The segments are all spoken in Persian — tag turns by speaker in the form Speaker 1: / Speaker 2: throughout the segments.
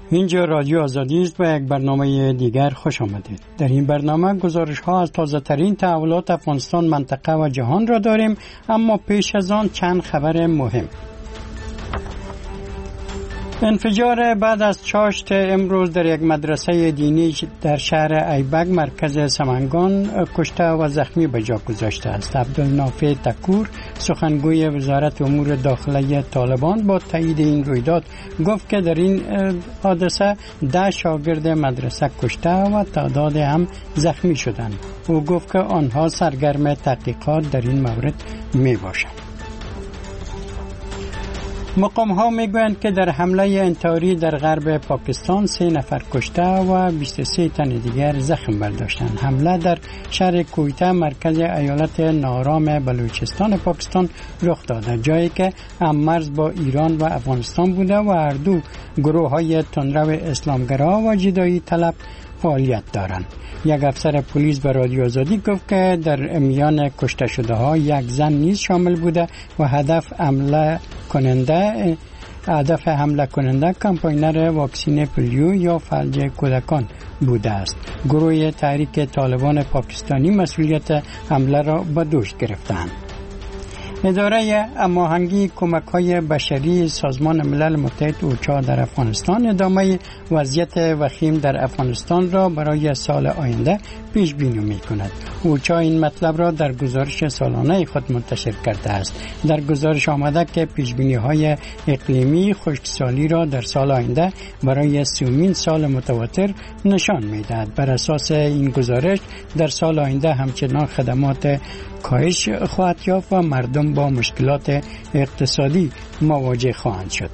Speaker 1: اینجا رادیو آزادی است و یک برنامه دیگر خوش آمدید. در این برنامه گزارش ها از تازه ترین تحولات افغانستان، منطقه و جهان را داریم، اما پیش از آن چند خبر مهم. انفجار بعد از چاشت امروز در یک مدرسه دینی در شهر ایبک مرکز سمنگان کشته و زخمی به جا گذاشته است. عبدالنافع تکور سخنگوی وزارت امور داخلی طالبان با تایید این رویداد گفت که در این حادثه 10 شاگرد مدرسه کشته و تعداد هم زخمی شدند. او گفت که آنها سرگرم تحقیقات در این مورد می باشند. مقام ها می گویند که در حمله انتحاری در غرب پاکستان 3 نفر کشته و 23 تن دیگر زخم برداشتند. حمله در شهر کویته مرکز ایالت نارام بلوچستان پاکستان رخ داده، جایی که هم مرز با ایران و افغانستان بوده و هر دو گروه های تندرو اسلامگرا و جدایی طلب فعالیت دارند. یک افسر پلیس به رادیو آزادی گفت که در میان کشته شده ها یک زن نیز شامل بوده و هدف حمله کننده کمپاینر واکسین پولیو یا فلج کودکان بوده است. گروه تحریک طالبان پاکستانی مسئولیت حمله را به دوش گرفتند. اداره هماهنگی کمک‌های بشری سازمان ملل متحد اوچا در افغانستان ادامه وضعیت وخیم در افغانستان را برای سال آینده پیش بینی می‌کند. اوچا این مطلب را در گزارش سالانه خود منتشر کرده است. در گزارش آمده که پیش‌بینی‌های اقلیمی خشکسالی را در سال آینده برای 30مین سال متواتر نشان می‌دهد. بر اساس این گزارش در سال آینده همچنان خدمات کاهش خواهد یافت و مردم با مشکلات اقتصادی مواجه خواهند شد.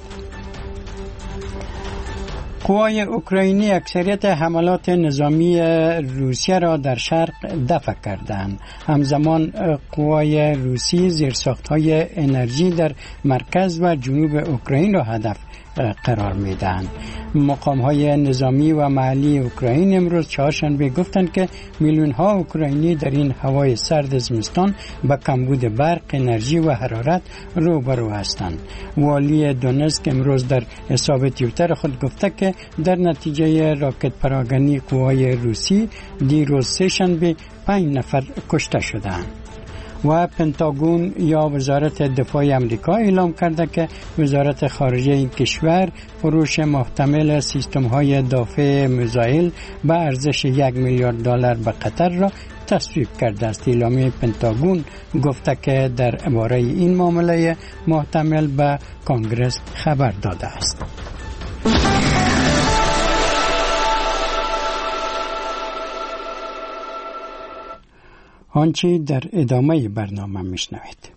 Speaker 1: قوای اوکراینی اکثریت حملات نظامی روسیه را در شرق دفع کردند. همزمان قوای روسی زیرساخت‌های انرژی در مرکز و جنوب اوکراین را هدف قرار میدن. مقام‌های نظامی و محلی اوکراین امروز چهارشنبه گفتند که میلیون‌ها اوکراینی در این هوای سرد زمستان با کمبود برق، انرژی و حرارت روبرو هستند. والی دونتسک امروز در حساب توییتر خود گفته که در نتیجه راکت پراکنی قوای روسی دیروز سه‌شنبه 5 نفر کشته شدند. و پنتاگون یا وزارت دفاع آمریکا اعلام کرده که وزارت خارجه این کشور فروش محتمل سیستم‌های دفاع میزایل به ارزش $1 میلیارد به قطر را تصویب کرده است. اعلامیه پنتاگون گفته که درباره این معامله محتمل به کنگره خبر داده است. آنچه در ادامه برنامه میشنوید.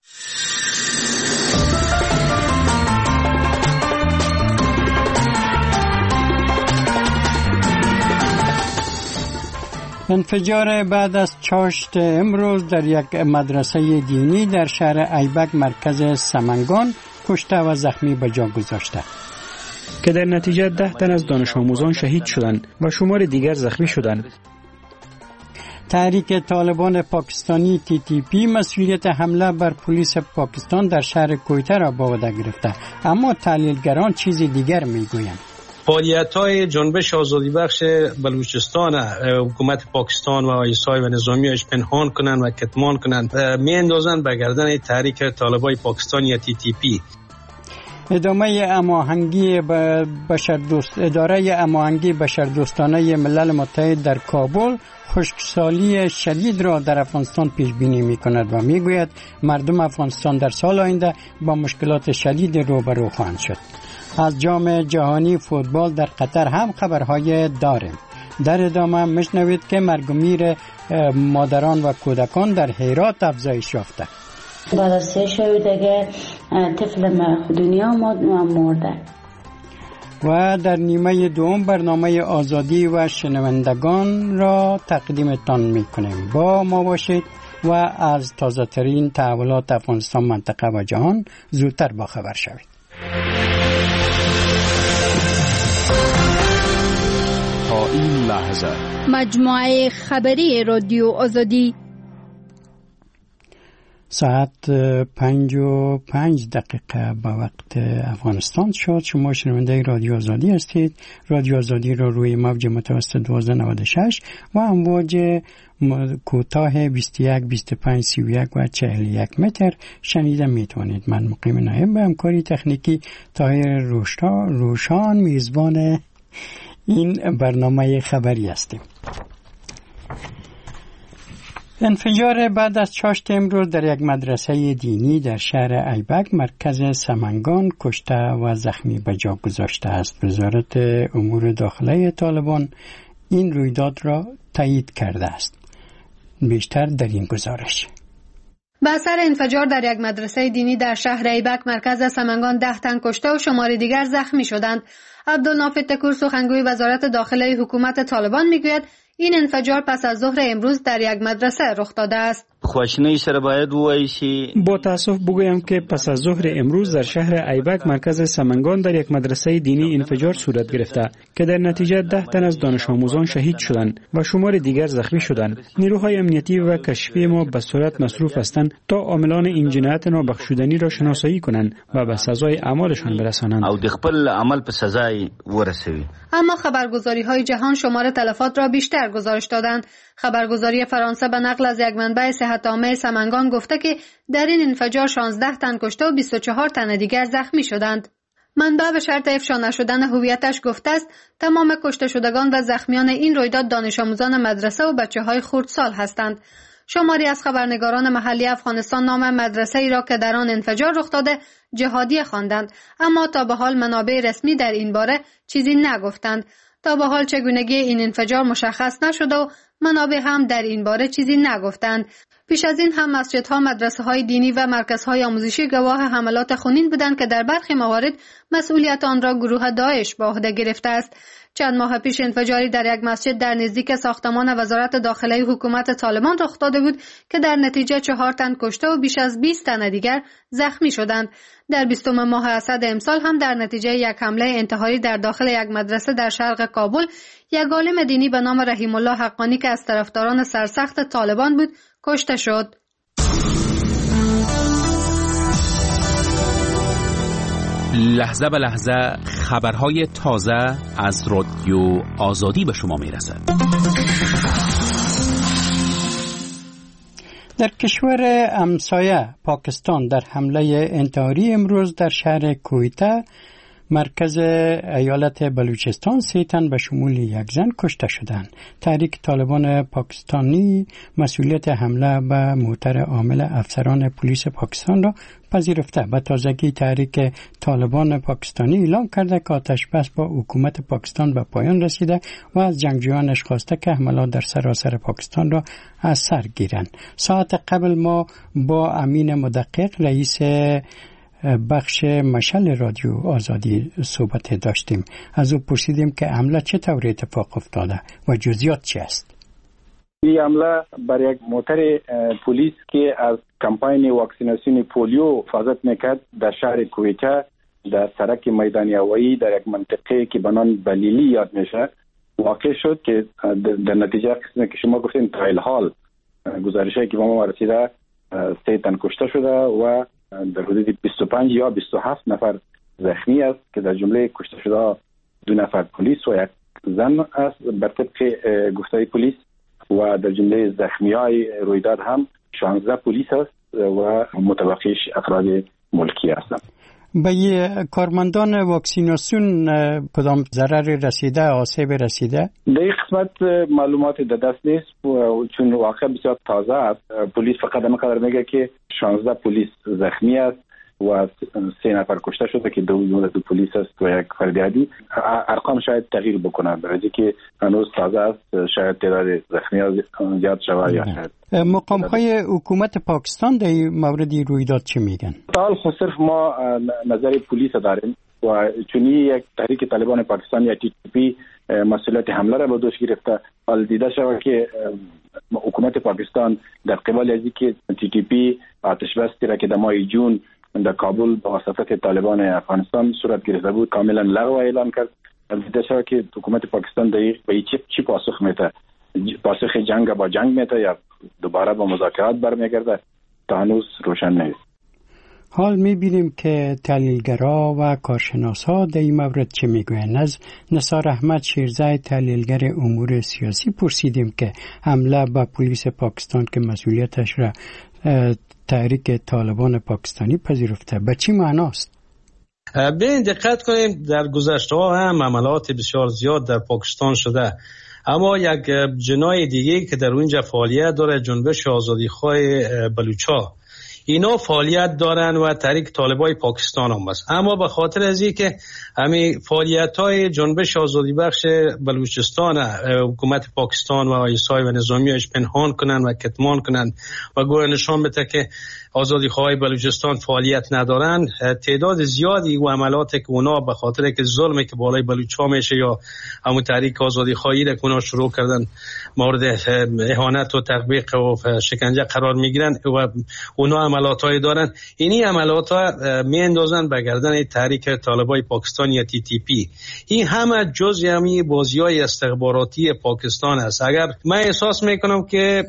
Speaker 1: انفجار بعد از چاشت امروز در یک مدرسه دینی در شهر ایبک مرکز سمنگان کشته و زخمی به جا گذاشته
Speaker 2: که در نتیجه 10 تن از دانش آموزان شهید شدند و شمار دیگر زخمی شدند.
Speaker 1: تحریک طالبان پاکستانی TTP مسئولیت حمله بر پلیس پاکستان در شهر کویته را به عهده گرفته، اما تحلیلگران چیز دیگر میگویند.
Speaker 3: فعالیت‌های جنبش آزادی بخش بلوچستان حکومت پاکستان و ایسای و نظامی‌اش پنهان کنند و کتمان کنند می‌اندازند به گردن تحریک طالبان پاکستان یا TTP.
Speaker 1: اداره هماهنگی بشردوستانه ملل متحد در کابل خشکسالی شدید را در افغانستان پیش بینی می کند و می گوید مردم افغانستان در سال آینده با مشکلات شدید روبرو خواهند شد. از جام جهانی فوتبال در قطر هم خبرهای داریم. در ادامه میشنوید که مرگ و میر مادران و کودکان در هرات افزایش یافته.
Speaker 4: بعد از 3 شب دیگه طفل دنیا مرده.
Speaker 1: و در نیمه دوم برنامه آزادی و شنوندگان را تقدیمتان میکنیم. با ما باشید و از تازه ترین تحولات افغانستان، منطقه و جهان زودتر با خبر شوید.
Speaker 5: تا این لحظه
Speaker 6: مجموعه خبری رادیو آزادی
Speaker 1: ساعت 5:05 به وقت افغانستان شد. شما شنونده رادیو آزادی هستید. رادیو آزادی را روی موج متوسط 1296 و امواج کوتاه 21 25 31 و 41 متر شنیده میتونید. من مقیم نایب به همکاری تکنیکی طاهر روشان میزبان این برنامه خبری هستیم. انفجار بعد از چاشت امروز در یک مدرسه دینی در شهر ایبک مرکز سمنگان کشته و زخمی به جا گذاشته است. وزارت امور داخله طالبان این رویداد را تایید کرده است. بیشتر در این گزارش.
Speaker 6: به اثر انفجار در یک مدرسه دینی در شهر ایبک مرکز سمنگان 10 تن کشته و شماری دیگر زخمی شدند. عبدالنافع تکور سخنگوی وزارت داخله حکومت طالبان میگوید این انفجار پس از ظهر امروز در یک مدرسه رخ داده است.
Speaker 7: خواشینی سره باید وایسی.
Speaker 2: با تاسف بگویم که پس از ظهر امروز در شهر ایبک مرکز سمنگان در یک مدرسه دینی انفجار صورت گرفته که در نتیجه 10 تن از دانش آموزان شهید شدند و شمار دیگر زخمی شدند. نیروهای امنیتی و کشفی ما به صورت مصروف هستند تا عاملان این جنایت نابخشودنی را شناسایی کنند و به سزای اعمالشان برسانند
Speaker 7: او د خپل عمل په سزای ورسوي.
Speaker 6: اما خبرگزاری‌های جهان شمار تلفات را بیشتر گزارش دادند. خبرگزاری فرانسه به نقل از یک منبع صحت‌عامه سمنگان گفته که در این انفجار 16 تن کشته و 24 تن دیگر زخمی شدند. منبع به شرط افشا نشدن هویتش گفته است تمام کشته شدگان و زخمیان این رویداد دانش آموزان مدرسه و بچه‌های خردسال هستند. شماری از خبرنگاران محلی افغانستان نام مدرسه ای را که در آن انفجار رخ داده جهادی خواندند، اما تا به حال منابع رسمی در این باره چیزی نگفتند. تا به حال چگونگی این انفجار مشخص نشده و منابع هم در این باره چیزی نگفتند. پیش از این هم مسجدها، مدرسه‌های دینی و مرکزهای آموزشی گواه حملات خونین بودند که در برخی موارد مسئولیت آن را گروه داعش به عهده گرفته است. چند ماه پیش انفجاری در یک مسجد در نزدیک ساختمان وزارت داخله حکومت طالبان رخ داده بود که در نتیجه 4 تن کشته و بیش از 20 تن دیگر زخمی شدند. در 20 ماه اسد امسال هم در نتیجه یک حمله انتحاری در داخل یک مدرسه در شرق کابل یک عالم دینی به نام رحیم الله حقانی که از طرفداران سرسخت طالبان بود کشته شد.
Speaker 5: لحظه به لحظه خبرهای تازه از رادیو آزادی به شما میرسد.
Speaker 1: در کشور همسایه پاکستان در حمله انتحاری امروز در شهر کویته مرکز ایالت بلوچستان 3 تن به شمول یک زن کشته شدند. تحریک طالبان پاکستانی مسئولیت حمله به موتر عامل افسران پلیس پاکستان را پذیرفته. به تازگی تحریک طالبان پاکستانی اعلام کرده که آتش‌بس با حکومت پاکستان به پایان رسیده و از جنگجویانش خواسته که حملات در سراسر پاکستان را از سر گیرند. ساعت قبل ما با امین مدقق رئیس بخش مشعل رادیو آزادی صحبت داشتیم. از او پرسیدیم که حمله چطور اتفاق افتاده و جزئیات چی است.
Speaker 8: این حمله بر یک موتر پلیس که از کمپاین واکسیناسیون پولیو حفاظت میکرد در شهر کویته در سرک میدان هوایی در یک منطقه که به نام بلیلی یاد میشه واقع شد که در نتیجه قسمی که شما گفتین تا الحال گزارشی که به ما رسیده 3 تن کشته شده و در حدود 25 یا 27 نفر زخمی است که در جمله کشته شده 2 نفر پلیس و 1 زن است بر طبق گفته پلیس و در جمله زخمیای رویداد هم 16 پلیس است و متبقیش افراد ملکی هستند.
Speaker 1: به کارمندان واکسیناسیون کدام ضرر رسیده، آسیب رسیده؟
Speaker 8: در این قسمت معلومات در دست نیست چون واقع بسیار تازه است. پلیس فقط همینقدر میگه که 16 پلیس زخمی است و 3 نفر کشته شده که 2 پلیس است و 1 فرد عادی. ارقام شاید تغییر بکنه برای که هنوز تازه است، شاید تعداد زخمی‌ها زیاد شود یا شاید.
Speaker 1: مقام‌های حکومت پاکستان در این مورد رویداد چی میگن؟
Speaker 8: تا حال صرف ما نظر پلیس داریم و چون یک تحریک طالبان پاکستان یا TTP مسئولیت حمله را به دوش گرفته. حال دیده شود که حکومت پاکستان در قبال از اینکه TTP آتش‌بسی را که در ماه جون در کابل با واسطه طالبان افغانستان صورت گرفته بود کاملا لغو اعلام کرد. دیده شود که حکومت پاکستان به چی پاسخ میده؟ پاسخ جنگ با جنگ میده یا دوباره با مذاکرات برمیگرده؟ تا هنوز روشن نیست.
Speaker 1: حال می‌بینیم که تحلیلگرا و کارشناسا در این مورد چه میگویند. از نثار احمد شیرزای تحلیلگر امور سیاسی پرسیدیم که حمله به پلیس پاکستان که مسئولیتش را تحریک طالبان پاکستانی پذیرفته به چی معناست؟
Speaker 3: ببین دقت کنیم در گذشته ها هم عملات بسیار زیاد در پاکستان شده، اما یک جناح دیگه که در اونجا فعالیت داره جنبش آزادیخواه بلوچا، اینا فعالیت دارن و تحریک طالبای پاکستان هم است. اما به خاطر از این که همین فعالیت‌های جنبش آزادی بخش بلوچستان حکومت پاکستان و آیسای و نظامی‌اش پنهان کنن و کتمان کنن و گویا نشان بده که آزادیخواه بلوچستان فعالیت ندارن، تعداد زیادی و عملاتی که اونا به خاطر که ظلمی که بالای بلوچا میشه یا همون تحریک آزادیخواهی را که اونا شروع کردن مورد اهانت و تطبیق و شکنجه قرار میگیرن و اونا عملاتای دارن، اینی عملاتها میاندازن به گردن تحریک طالبای پاکستان یا TTP. این همه جزء همین بازی‌های استخباراتی پاکستان است. اگر من احساس میکنم که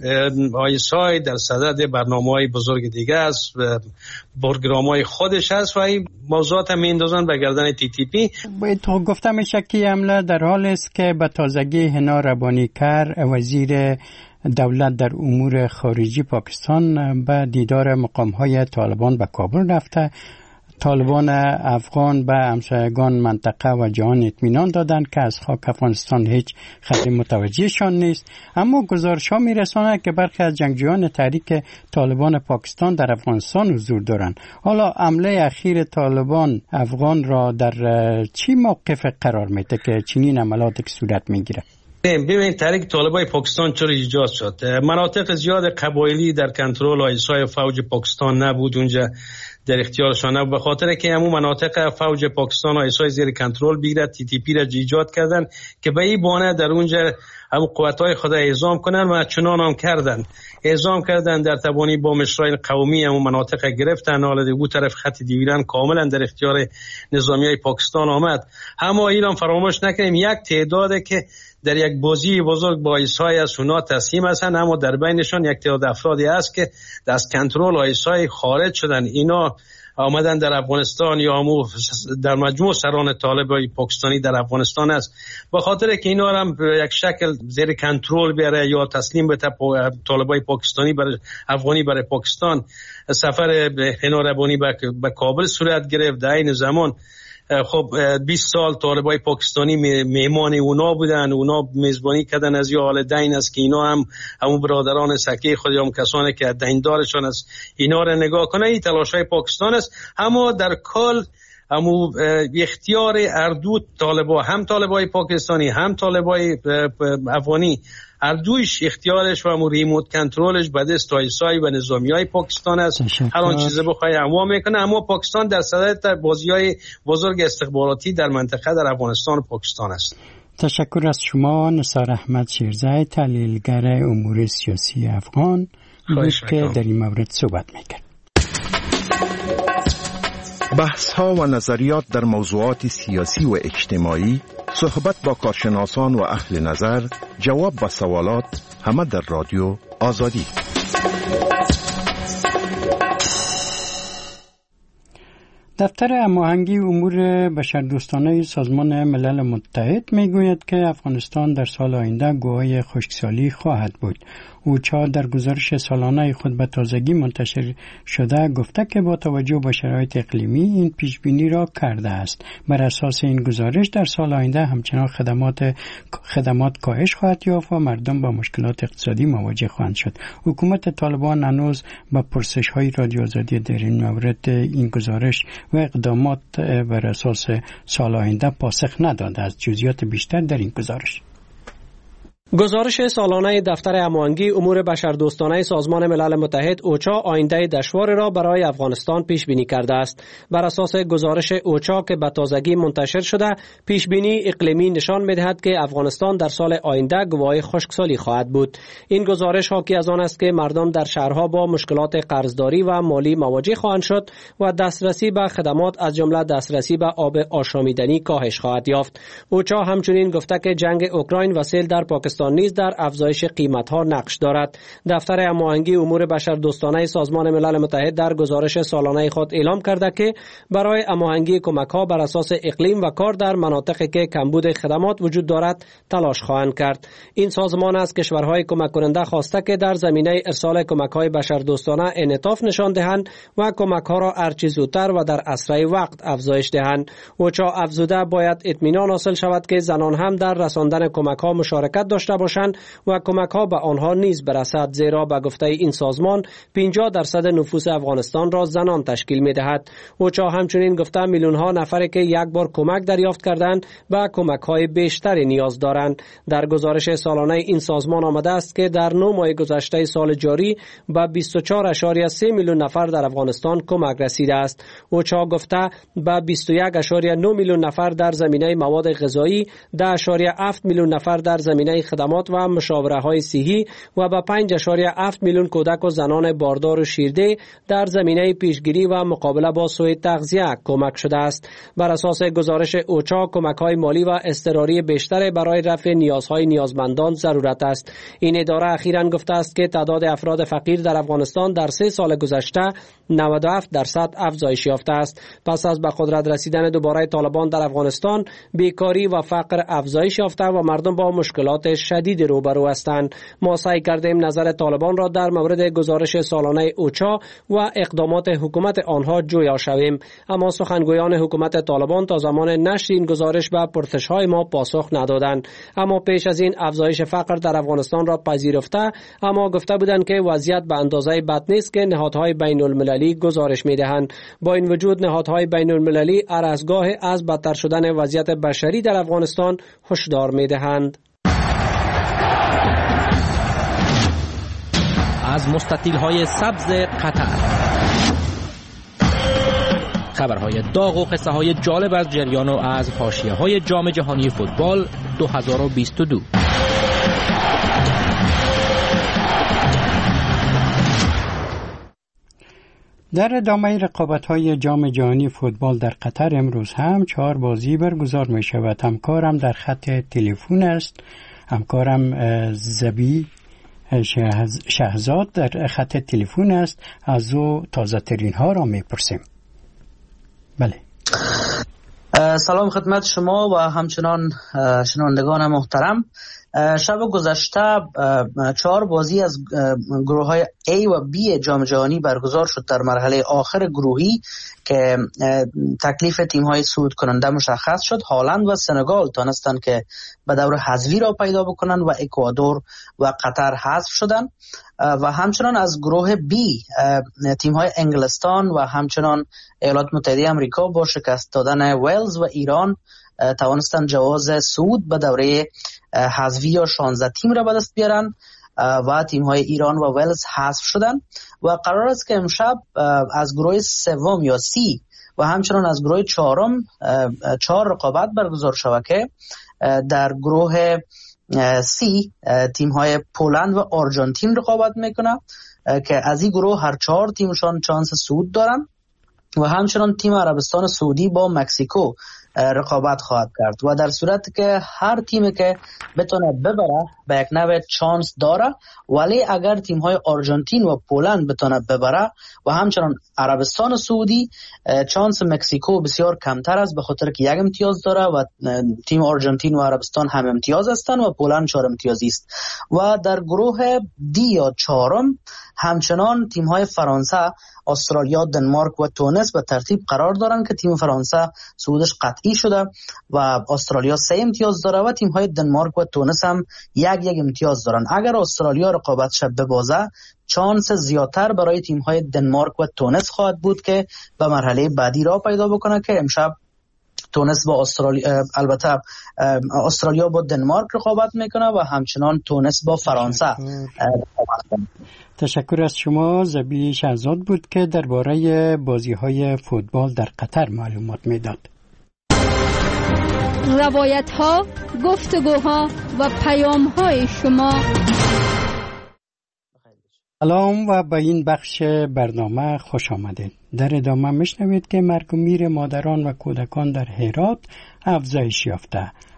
Speaker 3: آیسای در صدد برنامه‌های بزرگ دیگه است، پروگرام‌های خودش هست و این موضوعات هم میاندازن به گردن TTP.
Speaker 1: تو گفته میشه که حمله در حال است که به تازگی حنا ربانیکر وزیر دولت در امور خارجی پاکستان به دیدار مقام‌های طالبان به کابل رفته. طالبان افغان به همسایگان منطقه و جهان اطمینان دادند که از خاک افغانستان هیچ خطری متوجهشان نیست، اما گزارش‌ها می‌رساند که برخی از جنگجویان تحریک طالبان پاکستان در افغانستان حضور دارند. حالا حمله اخیر طالبان افغان را در چی موقف قرار میده که چنین عملاتی صورت میگیره؟
Speaker 3: ببینید تحریک طالبای پاکستان چرا ایجاد شد؟ مناطق زیاد قبایلی در کنترل آیسای فوج پاکستان نبود، اونجا در اختیارشان نبود، به خاطر که همون مناطق فوج پاکستان آیسای زیر کنترل بگیرد TTP را ایجاد کردن که به این بانه در اونجا همون قوت‌های خود اعزام کنن و چنان هم کردن. اعزام کردن در تبانی با مشرای قومی همون مناطق گرفتن، حالا دو طرف خط دیویران کاملا در اختیار نظامیای پاکستان آمد. اما ایران فراموش نکنیم یک تعداده که در یک بازی بزرگ با آیسای از اونا تسلیم هستند، اما در بینشان یک تعداد افرادی است که دست کنترل آیسای خارج شدن. اینا آمدن در افغانستان یا همو در مجموع سران طالبای پاکستانی در افغانستان است، به خاطر که اینا هم یک شکل زیر کنترل بیاره یا تسلیم به طالبای پاکستانی برای افغانی برای پاکستان. سفر حنا ربانی به کابل صورت گرفت. در این زمان خب 20 سال طالبای پاکستانی مهمان اونا بودن، اونا میزبانی کردن از یه حال دین است که اینا هم همون برادران سکی خود هم کسانی که دیندارشان است اینا را نگاه کنه. این تلاشای پاکستان است، اما در کل همون اختیار اردو طالبا، هم طالبای پاکستانی هم طالبای افغانی، هر دویش اختیارش و همون ریموت کنترلش به دست آیسای و نظامیای پاکستان است. هر آن چیزی بخوای انواع میکنه، اما پاکستان در صدد بازی‌های بزرگ استخباراتی در منطقه در افغانستان و پاکستان است.
Speaker 1: تشکر از شما نثار احمد شیرزای تحلیلگر امور سیاسی افغان که در این مورد صحبت میکرد.
Speaker 9: بحث‌ها و نظریات در موضوعات سیاسی و اجتماعی، صحبت با کارشناسان و اهل نظر، جواب به سوالات، همه در رادیو آزادی.
Speaker 1: دفتر هماهنگی امور بشردوستانه سازمان ملل متحد میگوید که افغانستان در سال آینده گواه خشکسالی خواهد بود. اوچا در گزارش سالانه خود به تازگی منتشر شده گفته که با توجه به شرایط اقلیمی این پیشبینی را کرده است. بر اساس این گزارش در سال آینده همچنان خدمات کاهش خواهد یافت و مردم با مشکلات اقتصادی مواجه خواهند شد. حکومت طالبان هنوز به پرسش‌های رادیو آزادی در این مورد این گزارش و اقدامات بر اساس سال آینده پاسخ نداده است. جزئیات بیشتر در این گزارش.
Speaker 10: گزارش سالانه دفتر هماهنگی امور بشردوستانه سازمان ملل متحد اوچا آینده دشوار را برای افغانستان پیش بینی کرده است. بر اساس گزارش اوچا که به تازگی منتشر شده، پیش بینی اقلیمی نشان می‌دهد که افغانستان در سال آینده گواه خشکسالی خواهد بود. این گزارش حاکی از آن است که مردم در شهرها با مشکلات قرضداری و مالی مواجه خواهند شد و دسترسی به خدمات از جمله دسترسی به آب آشامیدنی کاهش خواهد یافت. اوچا همچنین گفته که جنگ اوکراین و سیل در پاکستان افغانستان نیز در افزایش قیمت‌ها نقش دارد. دفتر هماهنگی امور بشردوستانه سازمان ملل متحد در گزارش سالانه خود اعلام کرده که برای هماهنگی کمک‌ها بر اساس اقلیم و کار در مناطقی که کمبود خدمات وجود دارد تلاش خواهند کرد. این سازمان از کشورهای کمک کننده خواسته که در زمینه ارسال کمک‌های بشردوستانه انعطاف نشان دهند و کمک‌ها را هرچه زودتر و در اسرع وقت افزایش دهند. اوچا افزوده باید اطمینان حاصل شود که زنان هم در رساندن کمک‌ها مشارکت داشته باشند و کمک‌ها به آنها نیز برسد، زیرا به گفته این سازمان 50% نفوس افغانستان را زنان تشکیل می‌دهد. اوچا همچنین گفته میلیون‌ها نفری که یک بار کمک دریافت کردند به کمک‌های بیشتری نیاز دارند. در گزارش سالانه این سازمان آمده است که در 9 ماه گذشته سال جاری به 24.3 میلیون نفر در افغانستان کمک رسیده است. اوچا گفته به 21.9 میلیون نفر در زمینه مواد غذایی، 10.7 میلیون نفر در زمینه خدمات و مشاوره‌های صحی و به 5.7 میلیون کودک و زنان باردار و شیرده در زمینه پیشگیری و مقابله با سوء تغذیه کمک شده است. بر اساس گزارش اوچا کمک‌های مالی و اضطراری بیشتر برای رفع نیازهای نیازمندان ضرورت است. این اداره اخیراً گفته است که تعداد افراد فقیر در افغانستان در 3 سال گذشته 97% افزایش یافته است. پس از به قدرت رسیدن دوباره طالبان در افغانستان، بیکاری و فقر افزایش یافته و مردم با مشکلات شدید روبرو هستند. ما سعی کردیم نظر طالبان را در مورد گزارش سالانه اوچا و اقدامات حکومت آنها جویا شویم، اما سخنگویان حکومت طالبان تا زمان نشر این گزارش به پرسش‌های ما پاسخ ندادند. اما پیش از این افزایش فقر در افغانستان را پذیرفته، اما گفته بودند که وضعیت به اندازه بد نیست که نهادهای بین‌المللی گزارش می‌دهند. با این وجود نهادهای بین‌المللی هر از گاه از بدتر شدن وضعیت بشری در افغانستان هشدار می‌دهند.
Speaker 5: از مستطیل‌های سبز قطر، خبرهای داغ و قصه‌های جالب از جریان و از حاشیه‌های جام جهانی فوتبال 2022.
Speaker 1: در ادامه رقابت‌های جام جهانی فوتبال در قطر امروز هم 4 بازی برگزار می شود. همکارم در خط تلفن است. همکارم زبی شهزاد در خط تلفن است. از او تازه ترین ها را می پرسیم. بله.
Speaker 11: سلام خدمت شما و همچنان شنوندگان محترم. شب گذشته 4 بازی از گروه های A و B جام جهانی برگزار شد در مرحله آخر گروهی که تکلیف تیم های صعود کننده مشخص شد. هالند و سنگال تانستند که به دور حذفی را پیدا بکنند و اکوادور و قطر حذف شدند و همچنان از گروه B تیم های انگلستان و همچنان ایالات متحده آمریکا با شکست دادن ولز و ایران توانستند جواز صعود به دوره حذفی یا 16 تیم را به دست بیارن و تیم های ایران و ولز حذف شدن و قرار است که امشب از گروه سوم یا C و همچنان از گروه چهارم 4 رقابت برگزار شود که در گروه C تیم های پولند و آرژانتین رقابت میکنه که از این گروه هر 4 تیمشان چانس صعود دارن و همچنان تیم عربستان سعودی با مکزیکو رقابت خواهد کرد و در صورت که هر تیمی که بتونه ببره به یک نوع چانس داره، ولی اگر تیم های آرژانتین و پولند بتونه ببره و همچنان عربستان سعودی، چانس مکزیکو بسیار کمتر است به خاطر که 1 امتیاز داره و تیم آرژانتین و عربستان هم امتیاز هستند و پولند 4 امتیازی است. و در گروه دی یا 4 همچنان تیم های فرانسه، استرالیا، دنمارک و تونس به ترتیب قرار دارند که تیم فرانسه صعودش قطعی شده و استرالیا 3 امتیاز داره و تیم های دنمارک و تونس هم 1 امتیاز دارن. اگر استرالیا رقابتش ببازه، چانس زیادتر برای تیم های دنمارک و تونس خواهد بود که به مرحله بعدی را پیدا بکنه که امشب تونس با استرالیا، البته استرالیا با دنمارک رقابت میکنه و همچنان تونس با فرانسه رقابت کنه.
Speaker 1: تشکر از شما. زبی شهزاد بود که درباره بازی‌های فوتبال در قطر معلومات میداد.
Speaker 12: روایت‌ها، گفتگوها و پیام‌های شما.
Speaker 1: سلام و به این بخش برنامه خوش آمدید. در ادامه میشنوید که مرگ و میر مادران و کودکان در هرات افزایش یافته.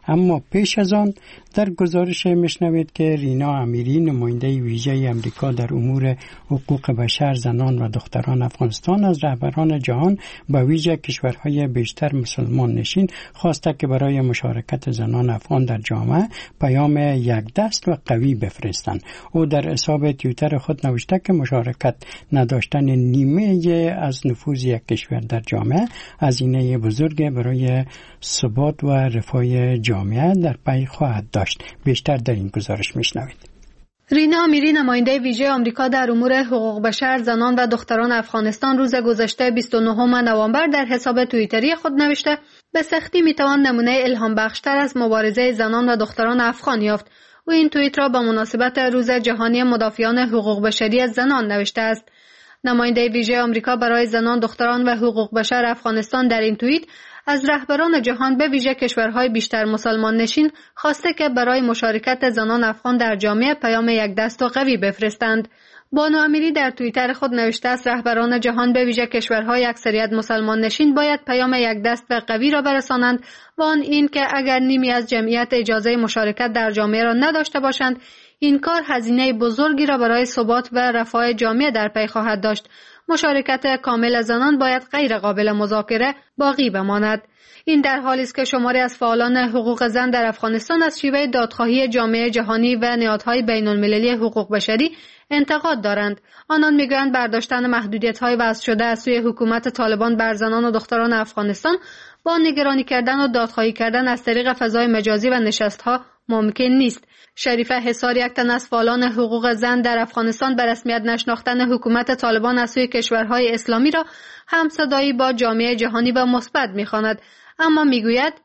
Speaker 1: اما پیش از آن در گزارش میشنوید که رینا امیری نماینده ویژه امریکا در امور حقوق بشر زنان و دختران افغانستان از رهبران جهان به ویژه کشورهای بیشتر مسلمان نشین خواسته که برای مشارکت زنان افغان در جامعه پیام یک دست و قوی بفرستند. او در حساب توییتر خود نوشته که مشارکت نداشتن نیمه از نفوذ یک کشور در جامعه هزینه بزرگ برای ثبات و رفاه جامعه در پی خواهد داشت. بیشتر در این گزارش میشنوید.
Speaker 6: رینا امیری نماینده ویژه آمریکا در امور حقوق بشر زنان و دختران افغانستان روز گذشته 29 نوامبر در حساب توییتری خود نوشته به سختی میتوان نمونه الهام بخشتر از مبارزه زنان و دختران افغان یافت. او این توییت را به مناسبت روز جهانی مدافعان حقوق بشری زنان نوشته است. نماینده ویژه آمریکا برای زنان، دختران و حقوق بشر افغانستان در این توییت از رهبران جهان به ویژه کشورهای بیشتر مسلمان نشین خواسته که برای مشارکت زنان افغان در جامعه پیام یک دست و قوی بفرستند. بانو امیری در توییتر خود نوشته است رهبران جهان به ویژه کشورهای اکثریت مسلمان نشین باید پیام یک دست و قوی را برسانند و آن این که اگر نیمی از جمعیت اجازه مشارکت در جامعه را نداشته باشند، این کار هزینه بزرگی را برای ثبات و رفاه جامعه در پی خواهد داشت. مشارکت کامل زنان باید غیر قابل مذاکره باقی بماند. این در حالی است که شماری از فعالان حقوق زن در افغانستان از شیوه دادخواهی جامعه جهانی و نهادهای بین‌المللی حقوق بشری انتقاد دارند. آنان میگویند برداشتن محدودیت‌های وضع شده از سوی حکومت طالبان بر زنان و دختران افغانستان با نگرانی کردن و دادخواهی کردن از طریق فضای مجازی و نشست‌ها ممکن نیست. شریفه حصار، یک تن از فعالان حقوق زن در افغانستان، به رسمیت نشناختن حکومت طالبان از سوی کشورهای اسلامی را همصدایی با جامعه جهانی و مثبت می‌خواند، اما میگوید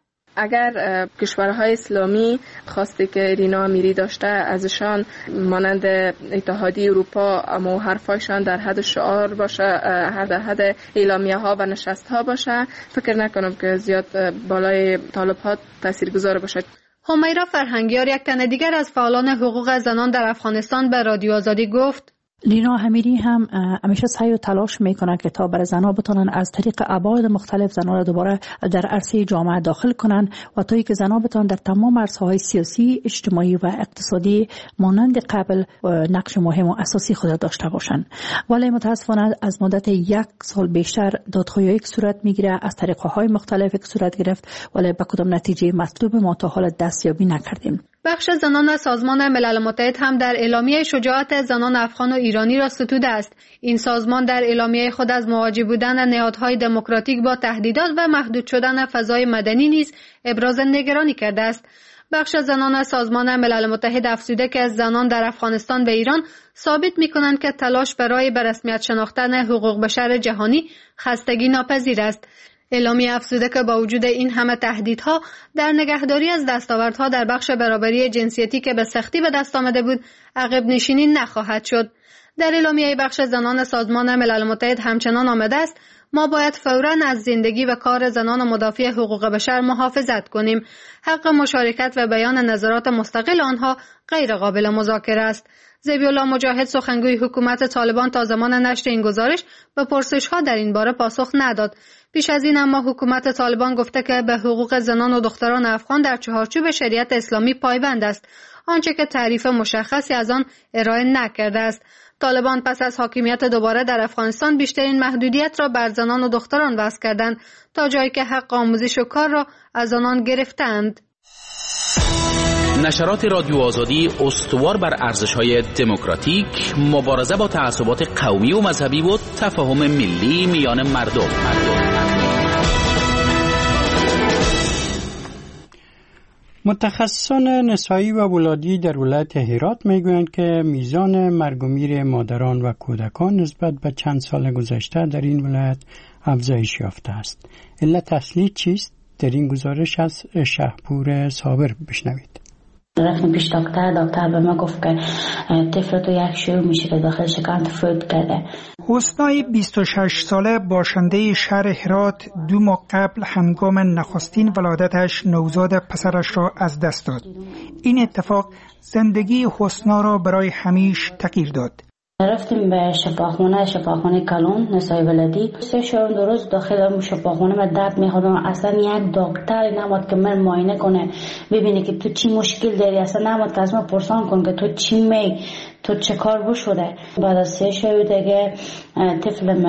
Speaker 13: اگر کشورهای اسلامی خواسته که رینا امیری داشته ازشان مانند اتحادیه اروپا اما حرفایشان در حد شعار باشه، در حد اعلامیه ها و نشست ها باشه، فکر نکنم که زیاد بالای طالب ها تاثیرگذار باشه.
Speaker 6: همیرا فرهنگیار، یک تن دیگر از فعالان حقوق زنان در افغانستان، به رادیو آزادی گفت
Speaker 14: رینا امیری هم همیشه سعی و تلاش میکنه که تا برای زنها بتونن از طریق ابعاد مختلف زنها را دوباره در عرصه جامعه داخل کنن و تا اینکه زنها بتونن در تمام عرصه‌های سیاسی، اجتماعی و اقتصادی مانند قبل نقش مهم و اساسی خود داشته باشن. ولی متاسفانه از مدت 1 سال بیشتر دادخواهی یک صورت میگیره، از طریق‌های مختلف یک صورت گرفت، ولی به کدام نتیجه مطلوب ما تا حال دستیابی نکردیم.
Speaker 6: بخش زنان سازمان ملل متحد هم در اعلامیه شجاعت زنان افغان و ایرانی را ستوده است. این سازمان در اعلامیه خود از مواجه بودن نهادهای دموکراتیک با تهدیدات و محدود شدن فضای مدنی نیز ابراز نگرانی کرده است. بخش زنان سازمان ملل متحد افزوده که زنان در افغانستان و ایران ثابت می‌کنند که تلاش برای به رسمیت شناختن حقوق بشر جهانی خستگی ناپذیر است. اعلامیه افزوده که با وجود این همه تهدیدها در نگهداری از دستاوردها در بخش برابری جنسیتی که به سختی به دست آمده بود عقب نشینی نخواهد شد. در اعلامیه بخش زنان سازمان ملل متحد همچنان آمده است ما باید فوراً از زندگی و کار زنان و مدافع حقوق بشر محافظت کنیم. حق مشارکت و بیان نظرات مستقل آنها غیر قابل مذاکره است. ذبیح‌الله مجاهد، سخنگوی حکومت طالبان، تا زمان نشر این گزارش به پرسش‌ها در این باره پاسخ نداد. پیش از این اما حکومت طالبان گفته که به حقوق زنان و دختران افغان در چهارچوب شریعت اسلامی پایبند است، آنچه که تعریف مشخصی از آن ارائه نکرده است. طالبان پس از حاکمیت دوباره در افغانستان بیشترین محدودیت را بر زنان و دختران وضع کردند، تا جایی که حق آموزش و کار را از آنان گرفتند.
Speaker 5: نشرات رادیو آزادی استوار بر ارزش‌های دموکراتیک، مبارزه با تعصبات قومی و مذهبی و تفاهم ملی میان مردم.
Speaker 1: متخصصان نسایی و ولادی در ولایت هرات میگویند که میزان مرگ و میر مادران و کودکان نسبت به چند سال گذشته در این ولایت افزایش یافته است. علت اصلی چیست؟ در این گزارش از شهپور صابر بشنوید.
Speaker 4: رفتیم پیش دکتر به ما گفت که طفل تو یک شروع میشه که داخل شکم فروت کرده.
Speaker 15: حسنای 26 ساله باشنده شهر هرات 2 ماه قبل هنگام نخستین ولادتش نوزاد پسرش را از دست داد. این اتفاق زندگی حسنا را برای همیشه تغییر داد.
Speaker 4: رفتیم به شفاخانه کلون نسای ولدی. 3 روز داخل شفاخانه من درد میخوردم. اصلا یک دکتر نماد که من معاینه کنه ببینه که تو چی مشکل داری. اصلا نماد که از من پرسان کن که تو چی تو چه کار بشوره. بعد از 3 شب دیگه طفلم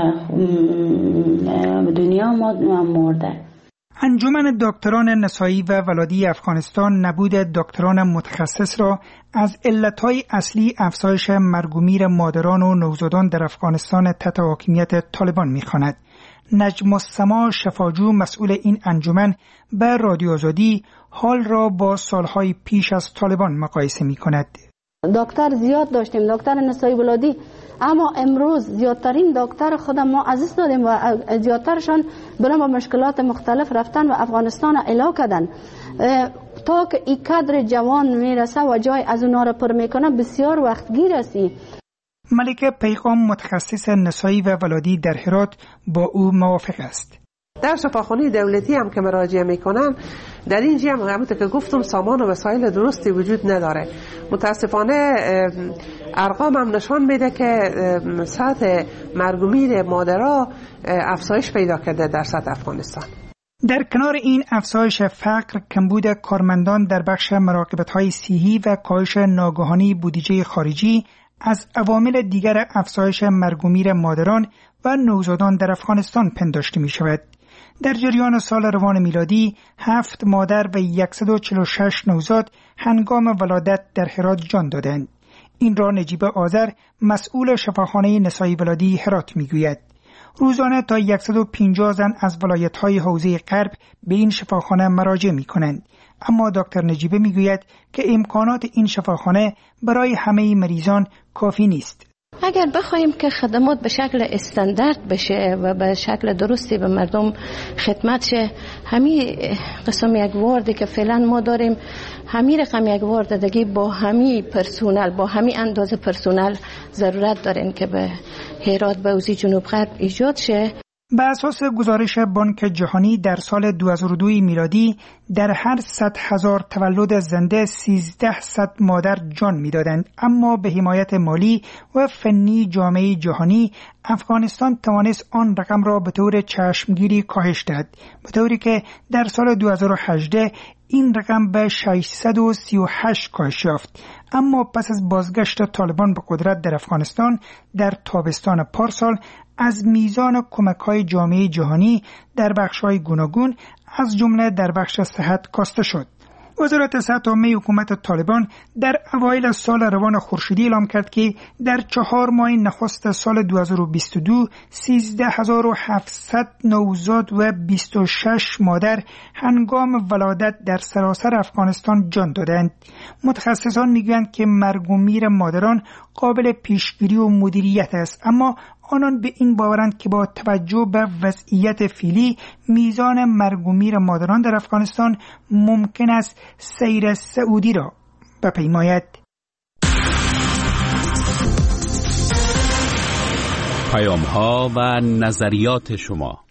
Speaker 4: دنیا مرده.
Speaker 15: انجمن دکتران نسایی و ولادی افغانستان نبود دکتران متخصص را از علتهای اصلی افزایش مرگ و میر مادران و نوزادان در افغانستان تحت حاکمیت طالبان می‌خواند. نجم السما شفاجو مسئول این انجمن به رادیو آزادی حال را با سالهای پیش از طالبان مقایسه می‌کند.
Speaker 16: دکتر زیاد داشتیم، دکتر نسایی ولادی، اما امروز زیادترین دکتر خود ما عزیز دادیم و زیادترشان برای مشکلات مختلف رفتن و افغانستان اعلا کردن. تا که این کادر جوان میرسه و جای از اونا را پر میکنه بسیار وقت گیر است.
Speaker 15: ملکه پیغام متخصص نسایی و ولادی در هرات با او موافق است.
Speaker 17: در شفاخانه دولتی هم که مراجعه میکنن در اینجا هم همونطور که گفتم سامان و وسایل درستی وجود نداره. متاسفانه ارقام هم نشان میده که سطح مرگ و میر مادرها افزایش پیدا کرده در سطح افغانستان.
Speaker 15: در کنار این افزایش فقر، کمبود کارمندان در بخش مراقبت‌های صحی و کاهش ناگهانی بودجه خارجی از عوامل دیگر افزایش مرگ و میر مادران و نوزادان در افغانستان پنداشته می شود. در جریان سال روان میلادی 7 مادر و 146 نوزاد هنگام ولادت در هرات جان دادند. این را نجیب آذر مسئول شفاخانه نسایی ولادی هرات میگوید. روزانه تا 150 زن از ولایت‌های حوزه غرب به این شفاخانه مراجعه می‌کنند. اما دکتر نجیبه میگوید که امکانات این شفاخانه برای همه مریضان کافی نیست.
Speaker 18: اگر بخوایم که خدمات به شکل استاندارد بشه و به شکل درستی به مردم خدمت شه، همین قسم یک واردی که فعلا ما داریم، همین رقم یک وارد دیگه با همین پرسونل، با همین اندازه پرسونل ضرورت دارین که به هرات به اوزی جنوب غرب ایجاد شه.
Speaker 15: به اساس گزارش بانک جهانی در سال 2002 میلادی در هر 100,000 تولد زنده 1300 مادر جان میدادند، اما به حمایت مالی و فنی جامعه جهانی افغانستان توانست آن رقم را به طور چشمگیری کاهش دهد، به طوری که در سال 2018 این رقم به 638 کاهش یافت. اما پس از بازگشت طالبان به قدرت در افغانستان در تابستان پارسال از میزان کمک‌های جامعه جهانی در بخش‌های گوناگون از جمله در بخش صحت کاسته شد. وزارت صحت عامه حکومت طالبان در اوایل سال روان خورشیدی اعلام کرد که در 4 ماه نخست سال 2022 13700 نوزاد و 26 مادر هنگام ولادت در سراسر افغانستان جان دادند. متخصصان میگویند که مرگ و میر مادران قابل پیشگیری و مدیریت است، اما آنان به این باورند که با توجه به وضعیت فعلی میزان مرگ و میر مادران در افغانستان ممکن است سیر سعودی را بپیماید.
Speaker 5: پیام‌ها و نظریات شما.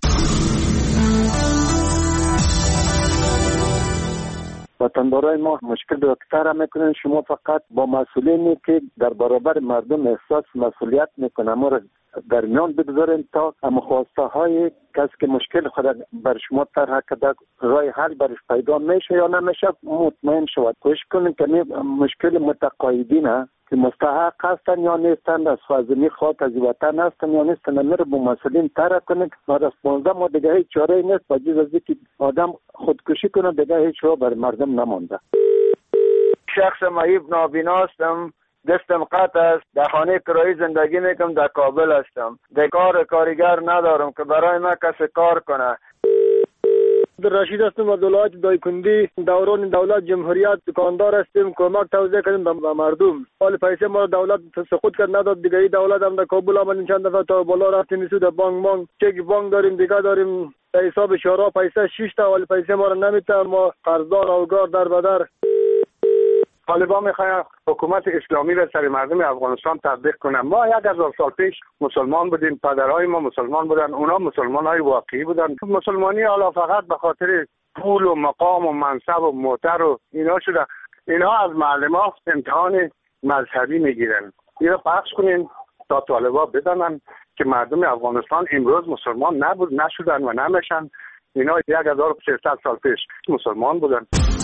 Speaker 8: وطندارای ما مشکل دکتر میکنن، شما فقط با مسئولینی که در برابر مردم احساس مسئولیت میکنن ما را در میان بگذارین تا خواسته های کسی که مشکل خود بر شما طرح کرده راه حل برش پیدا میشه یا نمیشه مطمئن شود. کوشش کنین که مشکل متقاعدین که مستحق هستن یا نیستن، از فاضلی خاک از وطن هستن یا نیستن، میره با مسئولین طرح کنن. بعد از 15 ماه دیگه هیچ چاره نیست، با جز از اینکه آدم خودکشی کنه دیگه هیچ راه بر مردم نمونده.
Speaker 19: شخص معیب نابینا هستم، دستم قطع است، در خانه کرایی زندگی میکنم، در کابل هستم، در کارگر ندارم که برای من کسی کار کنه.
Speaker 20: رشید هستم از ولایت دایکندی. دوران دولت جمهوریت دکاندار هستیم، کمک توزیع کردیم به مردم. حال پیسه ما دولت سقوط کرد نداد دیگه. این دولت هم در کابل آمدیم چند دفعه تا بالا رفتیم سود بانک چک بانک داریم دیگه داریم در حساب شورا پیسه 6 تا حال پیسه ما رو نمیتن، ما قرضدار اوگار در بدر.
Speaker 21: طالبان میخواین حکومت اسلامی را سر مردم افغانستان تطبیق کنن. ما 1000 سال پیش مسلمان بودیم، پدرهای ما مسلمان بودن، اونا مسلمانای واقعی بودن. مسلمانی حالا فقط به خاطر پول و مقام و منصب و موتر و اینا شده. اینا از معلم ها امتحان مذهبی میگیرن. اینو پخش کنین تا طالبا بدانن که مردم افغانستان امروز مسلمان نشدن و نمیشن. اینا 1300 سال پیش مسلمان بودن.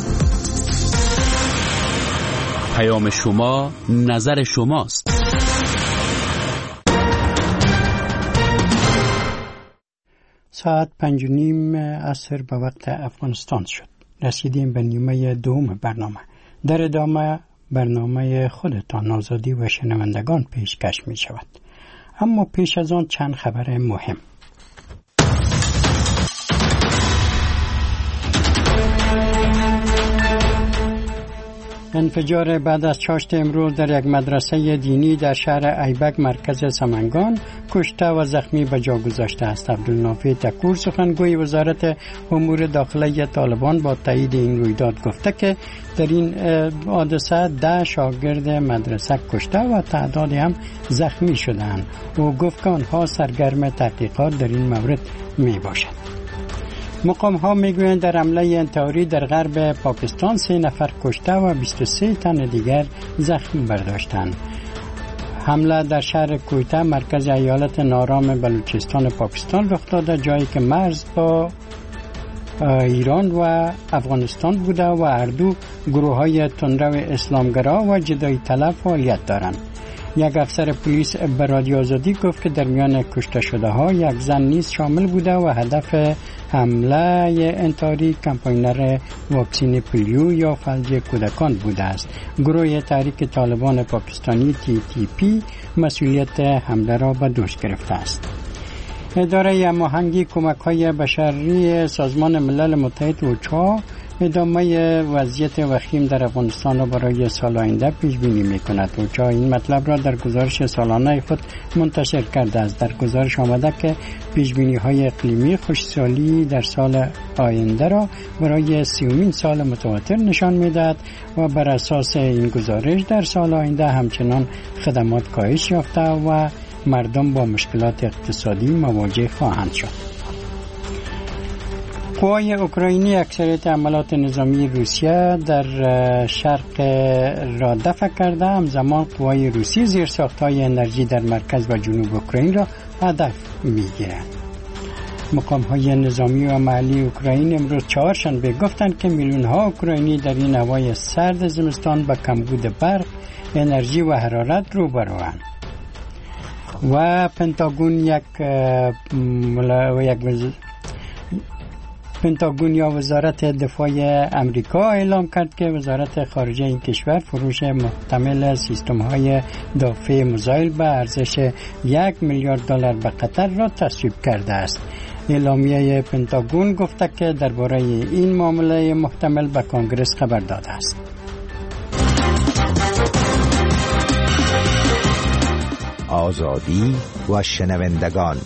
Speaker 5: پیام شما، نظر شماست.
Speaker 1: ساعت 5:30 عصر به وقت افغانستان شد. رسیدیم به نیمه دوم برنامه. در ادامه برنامه خودتان آزادی و شنوندگان پیشکش می شود. اما پیش از آن چند خبر مهم. انفجار بعد از چاشت امروز در یک مدرسه دینی در شهر ایبک مرکز سمنگان کشته و زخمی به جا گذاشته است. عبدالنافع تکور سخنگوی وزارت امور داخلی طالبان با تایید این رویداد گفته که در این حادثه 10 شاگرد مدرسه کشته و تعدادی هم زخمی شدند. او گفت که آنها سرگرم تحقیقات در این مورد می باشند. مقام ها میگویند در حمله انتحاری در غرب پاکستان 3 نفر کشته و 23 تن دیگر زخم برداشتند. حمله در شهر کویته مرکز ایالت نارام بلوچستان پاکستان رخ داده، جایی که مرز با ایران و افغانستان بوده و هر دو گروه های تندرو اسلامگرا و جدایی طلب فعالیت دارند. یک افسر پلیس به رادیو آزادی گفت که در میان کشته شده ها یک زن نیز شامل بوده و هدف حمله انتحاری کمپاینر واکسین پولیو یا فلج کودکان بوده است. گروه تحریک طالبان پاکستانی TTP مسئولیت حمله را به دوش گرفته است. اداره هماهنگی کمک‌های بشری سازمان ملل متحد اوچا ادامه وضعیت وخیم در افغانستان را برای سال آینده پیش بینی می‌کند. اوچا این مطلب را در گزارش سالانه خود منتشر کرده است. در گزارش آمده که پیش بینی‌های اقلیمی خشکسالی در سال آینده را برای 30مین سال متواتر نشان می‌دهد و بر اساس این گزارش در سال آینده همچنان خدمات کاهش یافته و مردم با مشکلات اقتصادی مواجه خواهند شد. قوای اوکراینی اکثریت عملات نظامی روسیه در شرق را دفع کرده، همزمان قوای روسی زیرساخت‌های انرژی در مرکز و جنوب اوکراین را هدف می‌گیرند. مقام‌های نظامی و محلی اوکراین امروز چهارشنبه گفتند که میلیون‌ها اوکراینی در این هوای سرد زمستان با کمبود برق، انرژی و حرارت روبروند. و پنتاگون یا وزارت دفاع امریکا اعلام کرد که وزارت خارجه این کشور فروش محتمل سیستم‌های دفاع میزایل به ارزش $1 میلیارد به قطر را تصویب کرده است. اعلامیه پنتاگون گفته که درباره این معامله محتمل به کنگره خبر داده است.
Speaker 2: آزادی و شنوندگان.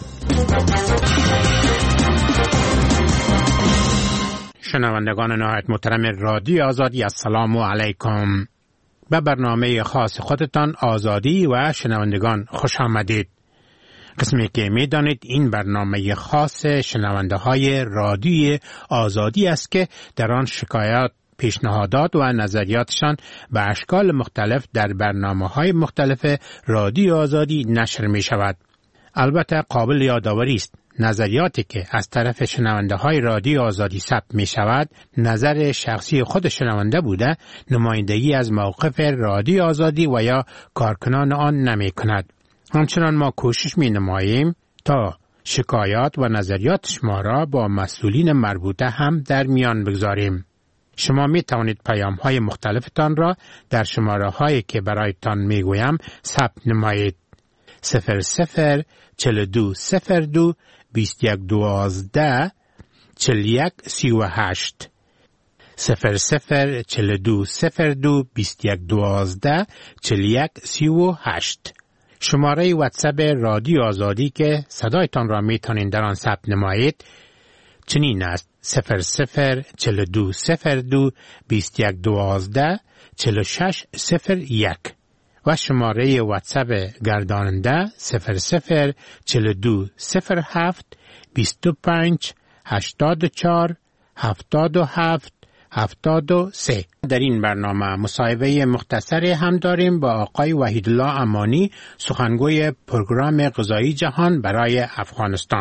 Speaker 22: شنوندگان نهایت محترم رادیو آزادی، السلام علیکم. به برنامه خاص خودتان آزادی و شنوندگان خوش آمدید. قسمی که می دانید این برنامه خاص شنونده های رادیو آزادی است که در آن شکایات، پیشنهادات و نظریاتشان به اشکال مختلف در برنامه‌های مختلف رادیو آزادی نشر می شود. البته قابل یادآوری است نظریاتی که از طرف شنونده‌های رادیو آزادی ثبت می شود نظر شخصی خود شنونده بوده، نمایندگی از موقف رادیو آزادی و یا کارکنان آن نمی کند. همچنان ما کوشش می نماییم تا شکایات و نظریات شما را با مسئولین مربوطه هم در میان بگذاریم. شما می توانید پیام های مختلفتان را در شماره هایی که برایتان می گویم ثبت نمایید. 00 42 02 21 12 41 38 00 42 02 21 12 41 38. شماره واتساپ رادیو آزادی که صدایتان را می توانید در آن ثبت نمایید چنین است: 00 42 02 21 12 46 01 و شماره واتساپ گرداننده 00 42 07 25 84 77 73. در این برنامه مصاحبه مختصری هم داریم با آقای وحیدالله امانی، سخنگوی پروگرام غذایی جهان برای افغانستان.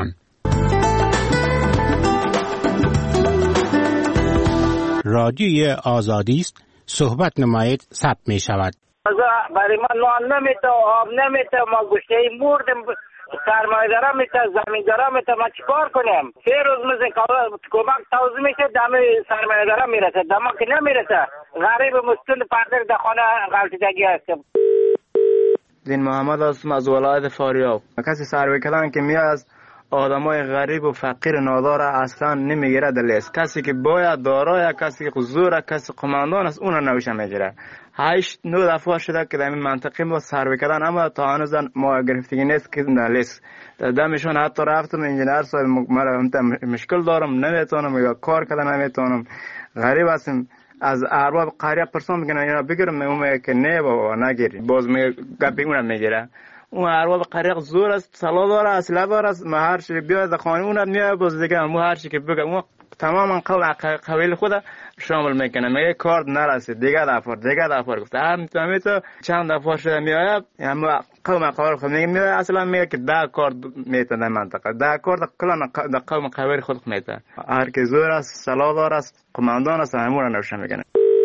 Speaker 22: رادیوی آزادی است، صحبت نمایید ثبت می شود.
Speaker 3: برای ما نان نمیته، آب نمیته، ما گوشته مردم، سرمایه‌دارا میته، زمیندارا میته، ما چیکار کنیم؟ 3 روز مثل کمک توزیع میشه، دم سرمایه‌دارا میرسه، دما که نمیرسه. غریب مسکین پردر در خانه غلطیدگی هستیم.
Speaker 7: دین محمد هستم از ولایت فاریاب. کسی سروی کردن که میاد از آدمای غریب و فقیر نادار اصلا نمیگیره در لیست. کسی که باید دارای، کسی که زور، کسی قماندان است، اون نوشه میگیره. 8-9 دفعه شده که در این منطقه ما سروی کردن، اما تا هنوز ما گرفتگی نیست که در لیست. دمشون حتی رفتم انجینر صاحب، مشکل دارم، نمیتونم یا کار کردن نمیتونم، غریب هستم. از ارباب قریه پرسان میگن اینا بگیرم، اون میگه که نه بابا نگیری، باز میگه گپی اونم میگیره. اون ارباب قریه زور است، سلا داره، اسلحه داره، ما هر چی بیاد در خانه اونم میاد، باز دیگه ما هر چی که بگه اون تماما قبیل خود شامل میکنه. میگه کارت نرسید، دیگه دفعه گفته همین تو چند دفعه شده میاد، اما قوم خود میگه اصلا میگه که 10 کارت میته در منطقه، 10 کارت کلا در قوم قبیل خود میته. هر کی زور است، سلا داره، قماندان است، همون نوشه میکنه.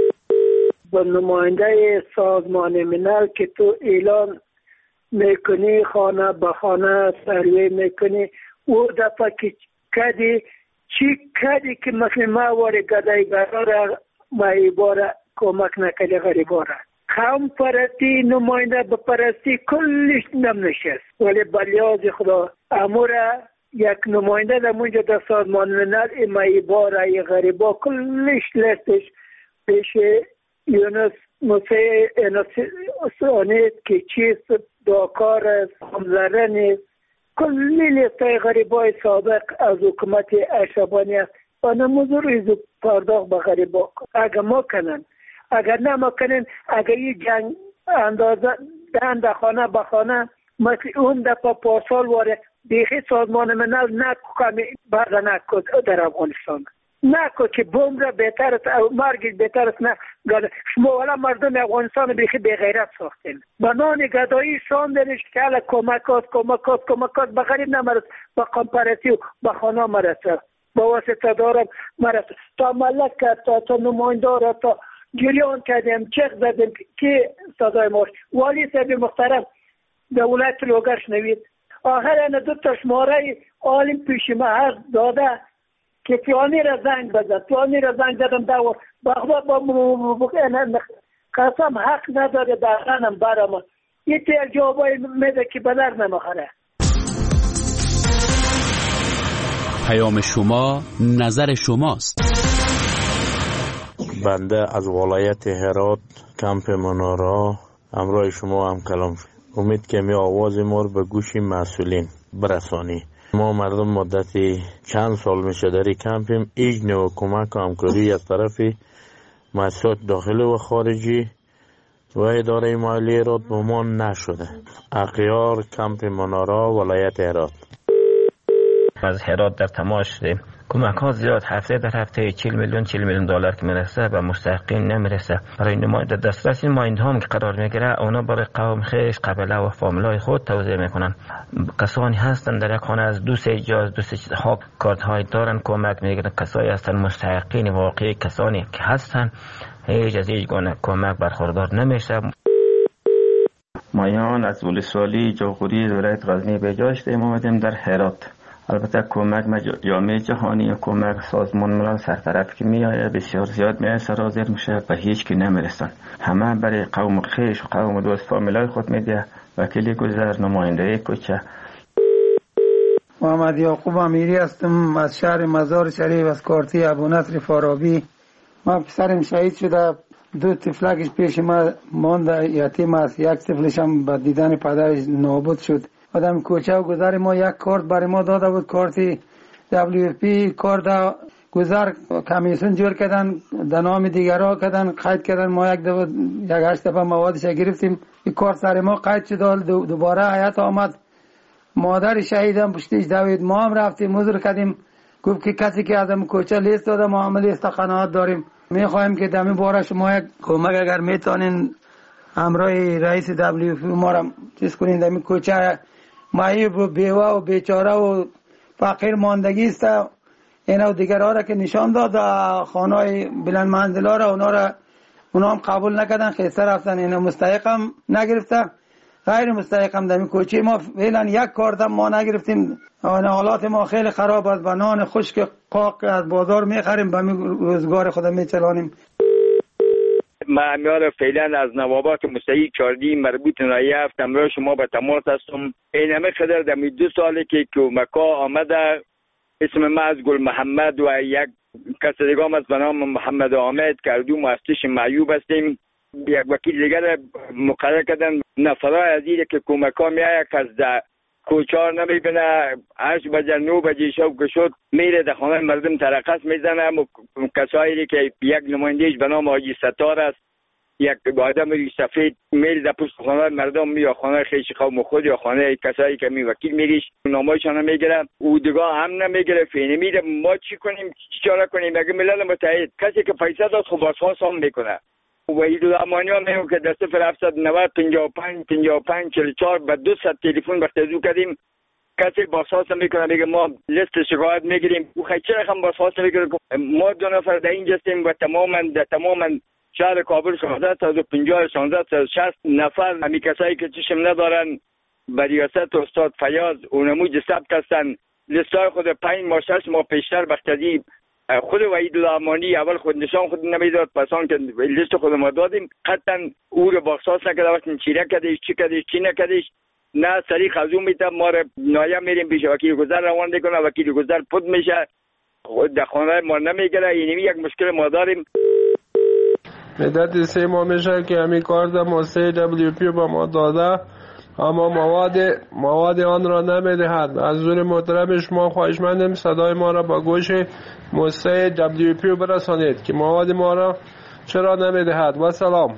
Speaker 23: با نماینده سازمان ملل که تو اعلان میکنی، خانه به خانه سروی میکنی، او دفعه که کدی کدی که مثل ما واره گدای براره ما ایباره کمک نکلی غریباره. قوم پرستی، نماینده بپرستی، کلش نم نشست. ولی بلیاز خدا اموره یک نماینده در منجا در سازمان ملل ما ایباره غریبا کلش لستش پیش یونس موسی انسانیت که چیست داکار است، همزره نیست. کلی لیستای غریبای سابق از حکومت اشربانی است و نموزور ایزو پرداخت به غریبا. اگر ما کنن، اگر نه ما کنن، اگر یه جنگ اندازه دن خانه به خانه مثل اون دفعه پارسال واره بیخی سازمان ملل نکو کمی برده نکو در افغانستان نکو که بوم را بهتر است، مرگ بهتر است. نه شما والا مردم افغانستان بیخی به غیرت ساختین، بنان گدایی شاندنش که حالا کمک هاست به غریب نمرس، به قمپرسی و به خانه مرسه، به واسطه دارم مرسه. تا ملک کرد، تا نمایندار، تا گریان کردیم، چک زدیم که صدای ماش والی صاحب محترم دولت لوگر شنوید. آخر این 2 تا شماره عالم پیش ما هست داده که فلانی را زنگ بزد، فلانی را زنگ زدم داور بخدا با قسم حق نداره دارنم برام یه تیر جوابای میده که بدر نمخره.
Speaker 5: پیام شما نظر شماست.
Speaker 24: بنده از ولایت هرات کمپ منارا همراه شما هم کلام. امید که می آواز ما رو به گوش مسئولین برسانی. ما مردم مدتی چند سال میشه در این کمپیم، هیچ نوع کمک و همکاری از طرف مؤسسات داخلی و خارجی و اداره مالی هرات به ما نشده. اغیار کمپ منارا ولایت هرات.
Speaker 25: از هرات در تماس شدیم. کمک ها زیاد، هفته در هفته 40 میلیون دلار که میرسه و مستحقین نمیرسه. برای نماینده دسترس این ماینده هم که قرار میگیره، اونا برای قوم خیش، قبیله و فامیلای خود توزیع میکنن. کسانی هستن در یک خانه از 2-3 جا 2-3 ها کارت های دارن کمک میگیرن. کسایی هستن مستحقین واقعی، کسانی که هستن هیچ از هیچ گونه کمک برخوردار نمیشه.
Speaker 26: مایان از ولسوالی جاغوری ولایت غزنی به جا شدیم اومدیم در هرات. البته کمک جامعه جهانی و کمک سازمان ملل سرطرف که میآید بسیار زیاد میآید سرازیر میشه و هیچ کی نمیرسن. همه برای قوم خیش و قوم دوست فامیلای خود میده. وکیل گذر، نماینده کوچه.
Speaker 27: محمد یعقوب امیری هستم از شهر مزار شریف از کارتی ابو نصر فارابی. ما پسرم شهید شده، 2 طفلکش پیش ما مانده یتیم است، یک طفلش هم به دیدن پدرش نابود شد. آدم کوچه و گذر ما یک کارت برای ما داده بود، کارتی WFP کارت گذر کمیسیون جور کردن، در نام دیگرها کردن، قید کردن. ما یک 8 دفعه موادش گرفتیم، این کارت سر ما قید شد. دوباره حیات آمد، مادر شهیدم پشتیش دوید. ما هم رفتیم مزر کردیم، گفت که کسی که آدم کوچه لیست داده ما هم لیست قناعت داریم. میخوایم که در این باره شما یک کمک اگر میتونین همراه رئیس WFP ما را چیز کنین. در این کوچه معیوب و بیوه و بیچاره و فقیر ماندگی است. اینا و دیگرها را که نشان داد خانه‌های بلند منزلا را اونا هم قبول نکردن، خیسته رفتن. اینا مستحق هم نگرفته، غیر مستحق هم. در این کوچه ما فعلا یک کارت ما نگرفتیم. حالات ما خیلی خراب است. با نان خشک قاق از بازار میخریم، به روزگار خود میچلانیم.
Speaker 6: من میاد فعلا از نوابات مستحق چاردی مربوط نایفت امروز شما به تماس هستم. این همه قدر در 2 ساله که کمکا آمده، اسم من از گل محمد و یک کس دیگه هم از به نام محمد حامد که دو مؤسس معیوب هستیم. یک وکیل دیگر مقرر کردن. نفرای عزیزی که کمکا میآید کس در کوچار نمیبینه، 8 بجه 9 بجه شب که شد میره در خانه مردم ترقص میزنه. کسایی که یک نمایندهش به نام حاجی ستار است، یک آدم سفید میره در پشت خانه مردم، یا خانه خیش قوم خود یا خانه کسایی که می وکیل میریش نامایشان نمیگیره، او دیگه هم نمیگیره. فینه میره. ما چی کنیم؟ چی چاره کنیم؟ اگه ملل متحد کسی که پیسه داد خب بازخواست هم میکنه. وحید الامانی ها میگه که در 0790 55 55 44 به 200 تلفن بختزو کردیم، کسی بازخواست میکنه. میگه ما لیست شکایت میگیریم. او خیلی چرا هم بازخواست میکنه؟ ما 2 نفر در اینجا هستیم و تماما شهر کابل 16 تا 50 16 تا 60 نفر همی کسایی که چشم ندارن به ریاست استاد فیاض اونموج ثبت هستن. لیستای خود 5 ماه 6 ماه پیشتر بختزی خود وحید الامانی اول خود نشان خود نمیداد، پسان که لیست خود ما دادیم قطعا او رو بازخواست نکرده. وقتی چیره کردیش چی کردیش چی نکردیش نه سریع خزو میتم. ما رو نایم میریم پیش وکیل گذر روان میکنه، وکیل گذر پد میشه، خود در خانه ما نمیگره. اینمی یک مشکل ما داریم.
Speaker 9: مدت 3 ماه میشه که همین کار در موسسه WFP با ما داده، اما مواد آن را نمیدهد. از حضور محترم شما خواهشمندم صدای ما را با گوش موسسه WFP برسانید که مواد ما را چرا نمیدهد. و سلام.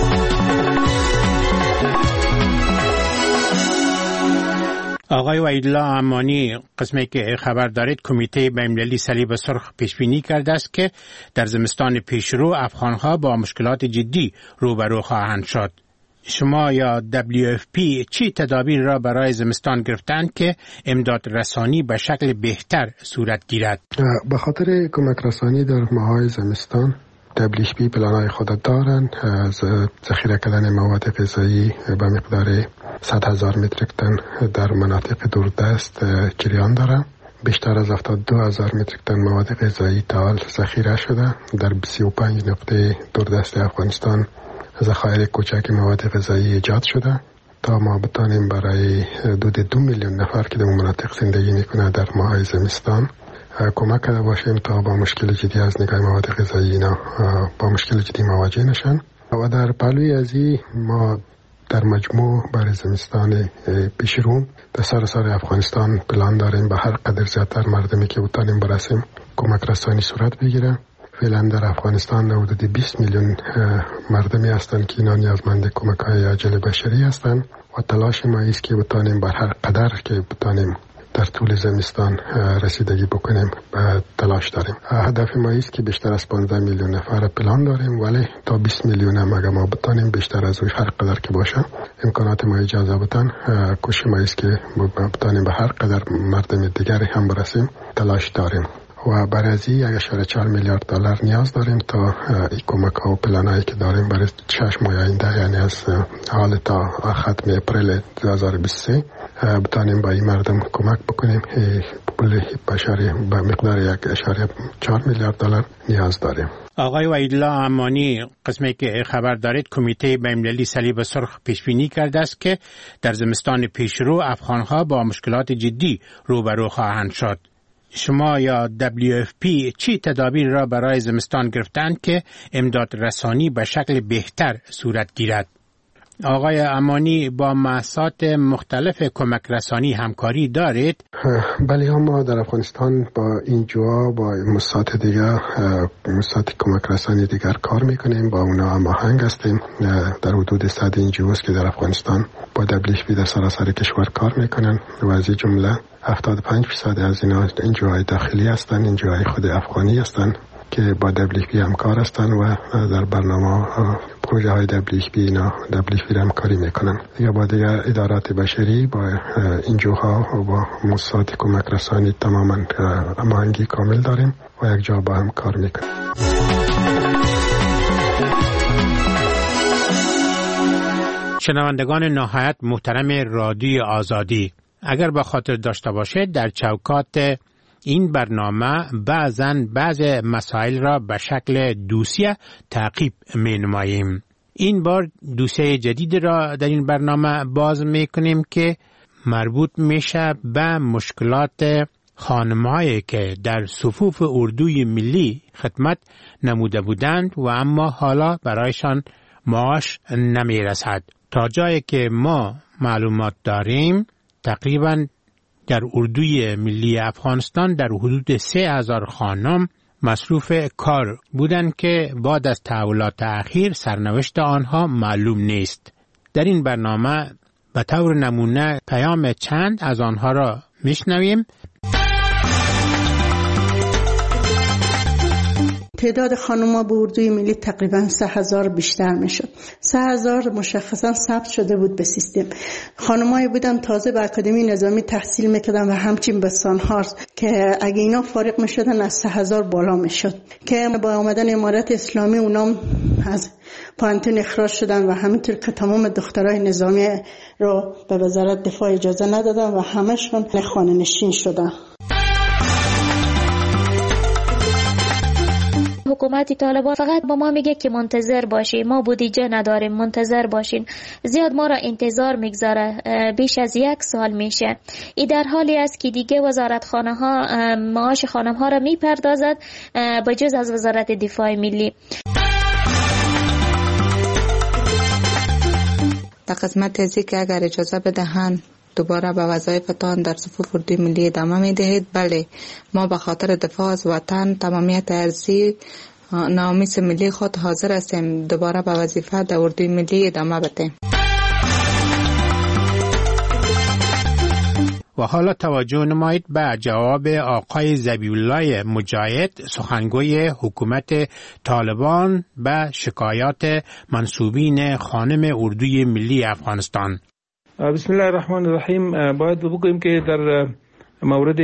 Speaker 22: آقای وحیدالله امانی، قسمی که خبر دارید کمیته بین‌المللی صلیب سرخ پیشبینی کرده است که در زمستان پیشرو افغان‌ها با مشکلات جدی روبرو خواهند شد. شما یا WFP چی تدابیر را برای زمستان گرفتند که امداد رسانی به شکل بهتر صورت گیرد؟
Speaker 10: به خاطر کمک رسانی در ماهای زمستان WFP پلان‌های خود دارند. از ذخیره کردن مواد غذایی به مقدار 100,000 متریک تن در مناطق دوردست جریان دارد. بیشتر از 72,000 متریک تن مواد غذایی تا حال ذخیره شده. در 35 نقطه دوردست افغانستان ذخایر کوچک مواد غذایی ایجاد شده تا ما بتانیم برای حدود 2 میلیون نفر که در مناطق زندگی میکنه در ماهای زمستان کمک کرده باشیم تا با مشکل جدی از نگاه مواد غذایی اینا با مشکل جدی مواجه نشن. و در پهلوی ازی ما در مجموع برای زمستان پیشرو در سراسر افغانستان پلان داریم به هر قدر زیادتر مردمی که بتانیم برسیم کمک رسانی صورت بگیره. فعلا در افغانستان حدود 20 میلیون مردمی هستند که اینا نیازمند کمک‌های عاجل بشری هستند و تلاش ما است که بتانیم بر هر قدر که بتانیم در طول زمستان رسیدگی بکنیم تلاش داریم. هدف ما است که بیشتر از 15 میلیون نفر پلان داریم، ولی تا 20 میلیون هم اگر ما بتانیم بیشتر از اون هر قدر که باشه امکانات ما اجازه بدن کوشش ما است که بتانیم به هر قدر مردم دیگری هم برسیم تلاش داریم. و برای 1.4 میلیارد دلار نیاز داریم تا این کمک ها و پلانایی که داریم برای 6 ماه آینده، یعنی از حال تا ختم اپریل 2023 بتانیم با این مردم کمک بکنیم. پول بشری به مقدار 1.4 میلیارد دلار نیاز داریم.
Speaker 22: آقای وحیدالله امانی، قسمی که خبر دارید کمیته بین‌المللی صلیب سرخ پیشبینی کرده است که در زمستان پیشرو افغان‌ها با مشکلات جدی روبرو خواهند شد. شما یا WFP چی تدابیر را برای زمستان گرفتند که امداد رسانی به شکل بهتر صورت گیرد؟ آقای امانی، با مؤسسات مختلف کمک رسانی همکاری دارید؟
Speaker 10: بله، ما در افغانستان با اینجا با مؤسسات دیگر مؤسسات کمک رسانی دیگر کار میکنیم، با اونا هماهنگ هستیم. در حدود 100 NGOs که در افغانستان با WFP در سراسر کشور کار میکنن و از این جمله 75% از اینا NGOهای داخلی هستن، NGOهای خود افغانی هستن که با WFP همکار هستند و در برنامه پروژه های WFP اینا WFP را همکاری میکنن. دیگه با دیگه ادارات بشری با انجوها و با مؤسسات کمک رسانی تماما هماهنگی کامل داریم و یک جا با هم کار میکنیم.
Speaker 22: شنوندگان نهایت محترم رادیو آزادی، اگر به خاطر داشته باشید در چوکات این برنامه بعض مسائل را به شکل دوسیه تعقیب می نماییم. این بار دوسیه جدید را در این برنامه باز می کنیم که مربوط میشه به مشکلات خانم‌هایی که در صفوف اردوی ملی خدمت نموده بودند و اما حالا برایشان معاش نمی رسد. تا جایی که ما معلومات داریم تقریباً در اردوی ملی افغانستان در حدود 3000 خانم مصروف کار بودند که بعد از تحولات اخیر سرنوشت آنها معلوم نیست. در این برنامه به طور نمونه پیام چند از آنها را میشنویم.
Speaker 4: تعداد خانم‌ها به اردوی ملی تقریباً 3000 بیشتر میشد. 3000 مشخصاً ثبت شده بود به سیستم. خانم‌هایی بودن تازه به اکادمی نظامی تحصیل میکردن و همچنین به سانهارز که اگه اینا فارغ میشدن از 3000 بالا میشد که با آمدن امارت اسلامی اونام از پانتون اخراج شدن و همینطور که تمام دخترای نظامی رو به وزارت دفاع اجازه ندادن و همشون خانه نشین شدن.
Speaker 11: حکومت طالبان فقط با ما میگه که منتظر باشین، ما بودجه نداریم، منتظر باشین. زیاد ما را انتظار میگذاره، بیش از 1 سال میشه. این در حالی است که دیگه وزارتخانه ها معاش خانم ها را میپردازد بجز از وزارت دفاع ملی.
Speaker 12: در قسمت ازی که اگر اجازه بدهند دوباره به وظایفتان در صفوف اردوی ملی ادامه می دهید. بله، ما به خاطر دفاع از وطن، تمامیت ارضی، ناموس ملی خود حاضر هستیم دوباره به وظیفه در اردوی ملی ادامه بدهیم.
Speaker 22: و حالا توجه نمایید به جواب آقای ذبیحالله مجاهد، سخنگوی حکومت طالبان، به شکایات منسوبین خانم اردوی ملی افغانستان.
Speaker 13: بسم الله الرحمن الرحیم. باید بگوییم که در مورد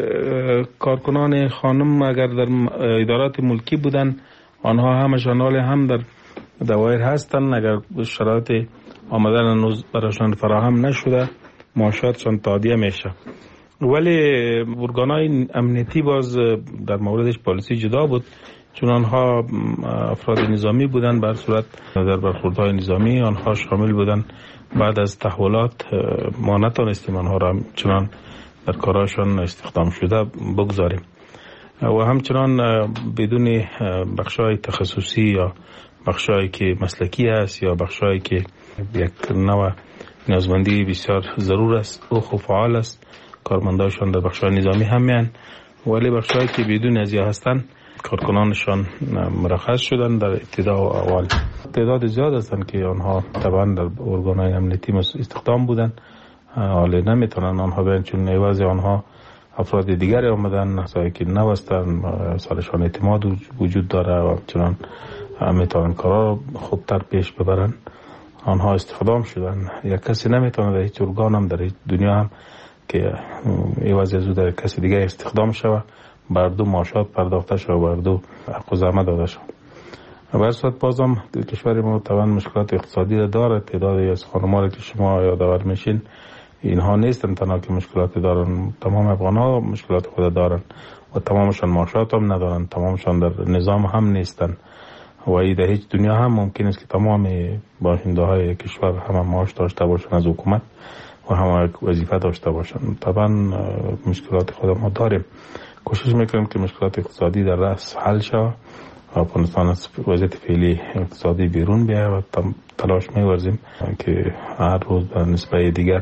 Speaker 13: کارکنان خانم اگر در ادارات ملکی بودن، آنها همشان هم در دوایر هستند. اگر شرایط آمدن هنوز برایشان فراهم نشده، معاشاتشان تادیه میشه. ولی ارگانهای امنیتی باز در موردش پالیسی جدا بود، چون آنها افراد نظامی بودن. بر صورت در برخوردهای نظامی آنها شامل بودن. بعد از تحولات ما نتونستیم آنها را چنان در کاراشان استخدام شده بگذاریم و همچنان بدون بخشای تخصصی یا بخشایی که مسلکی است یا بخشایی که یک نوع نیازمندی بسیار ضرور است و فعال است، کارمنداشان در بخشای نظامی هم میان، ولی بخشایی که بدون ازیا هستند کارکنانشان مرخص شدن در ابتدا و اول. تعداد زیاد هستند که آنها طبعا در ارگانهای امنیتی استخدام بودن، حالا نمیتونن آنها بیان چون عوض آنها افراد دیگری آمدن که نوستن، سالشان اعتماد وجود داره و چنان میتونن کارا خوبتر پیش ببرن. آنها استخدام شدن. یک کسی نمیتونه در هیچ ارگان هم در دنیا هم که عوض از او در کسی دیگه استخدام شود بر دو معاشات پرداخته شود، بر دو حق و زحمت داده شود. بر صورت بازم کشور ما طبعا مشکلات اقتصادی داره. تعدادی از خانم‌ها که شما یادآور میشین اینها نیستن تنها که مشکلات دارن، تمام افغان‌ها مشکلات خود دارن و تمامشان معاشات هم ندارن، تمامشان در نظام هم نیستن و این در هیچ دنیا هم ممکن است که تمام باشنده‌های کشور هم معاش داشته باشن از حکومت و هم وظیفه داشته باشن. طبعا مشکلات خود ما داریم. کوشش میکنیم که مشکلات اقتصادی در رأس حل شود و افغانستان از وضعیت فعلی اقتصادی بیرون بیاید و تلاش می‌ورزیم که هر روز به نسبت دیگر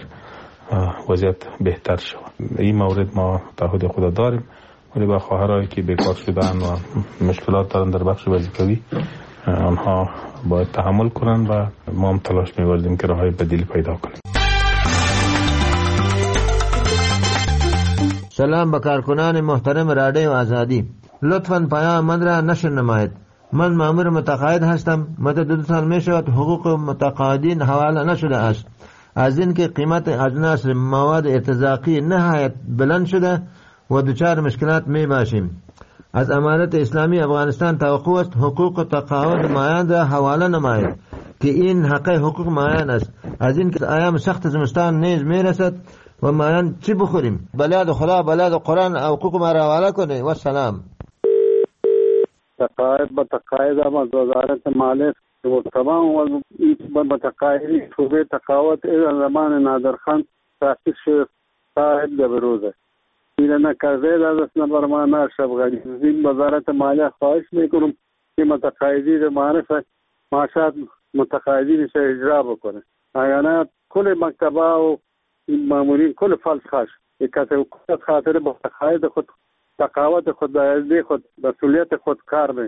Speaker 13: وضعیت بهتر شود. این مورد ما تعهد خود داریم، ولی با خواهرایی که بیکار شدن و مشکلات دارن در بخش وظیفوی آنها باید تحمل کنن و ما هم تلاش می‌ورزیم که راههای بدیل پیدا کنیم.
Speaker 14: سلام به کارکنان محترم رادیو آزادی.
Speaker 8: لطفاً پیام من را نشر نمایید. من مأمور متقاعد هستم. مدت 2 سال می شود حقوق متقاعدین حواله نشده است. از اینکه قیمت اجناس مواد ارتزاقی نهایت بلند شده و دچار مشکلات می باشیم. از امارت اسلامی افغانستان توقع است حقوق تقاعد مایان را حواله نماید که این حق حقوق مایان است. از اینکه ایام سخت زمستان نیز می رسد و مایان چی بخوریم؟ بلاد خدا بلاد قرآن حقوق ما را حواله کنه. و سلام.
Speaker 21: تقاعد به تقاعد هم از وزارت مالیه و تمام و تقاعدی صوبه تقاعد زمان نادرخان تاسیس شد تا به روزه این نکرده دست نبرمانه شبغانی این وزارت مالیه خواهش میکنم که متقاعدی رو معرفت معاشات متقاعدین سے اجرا بکنه. اگر کل مکتبه و مامورین کل فلس خاش یک کسی خاطر با تقاعد خود تقاعد خود خود مسئولیت خود کار میکنه.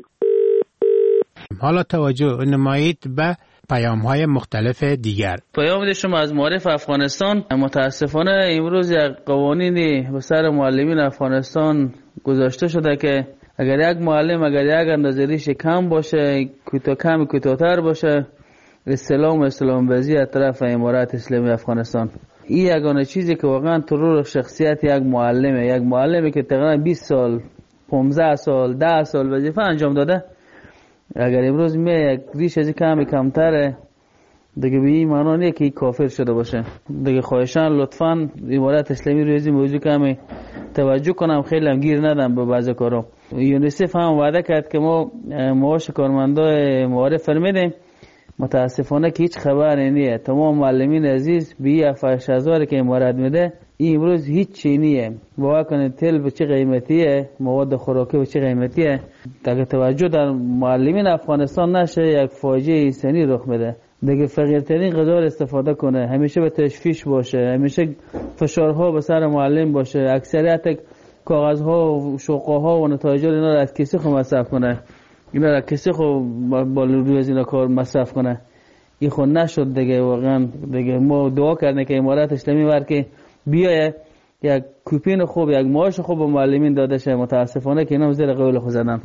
Speaker 22: حالا توجه نمایید به پیام‌های مختلف دیگر.
Speaker 14: پیام شما از معارف افغانستان. متاسفانه امروز یک قوانینی به سر معلمین افغانستان گذاشته شده که اگر یک معلم اگر یک اندازه ریش کم باشه کوتاه‌تر باشه استلام بازی از طرف امارت اسلامی افغانستان. این یگانه چیزی که واقعا ترور شخصیت یک معلمی که تقریبا 20 سال 15 سال 10 سال وظیفه انجام داده اگر امروز یک ریش از کمتره دیگه به این معنی نیست که کافر شده باشه. دیگه خواهشان لطفاً امارت اسلامی روی این موضوع کمی توجه کنم، خیلی هم گیر ندم به بعضی کارا. یونیسف هم وعده کرد که ما معاش کارمندای معارف میدیم، متاسفانه که هیچ خبری نیست. تمام معلمین عزیز به 7000 که امارت میده این امروز هیچ چی نیست. باور کنید تل به چه قیمتیه، مواد خوراکی به چه قیمتیه. دیگه توجه در معلمین افغانستان نشه یک فاجعه انسانی رخ میده. دیگه فقیرترین غذا استفاده کنه، همیشه به تشویش باشه، همیشه فشارها به سر معلم باشه، اکثریت کاغذها و شوقها و نتایج اینا را از کسی خود مصرف کنه، اینا را کسی خود با روی از اینا کار مصرف کنه. این خود نشد دیگه. واقعا دیگه ما دعا کردیم که امارت اسلامی ور که بیایه یک کوپین خوب یک معاش خوب به معلمین داده شه. متاسفانه که اینا زیر قول خود زدن.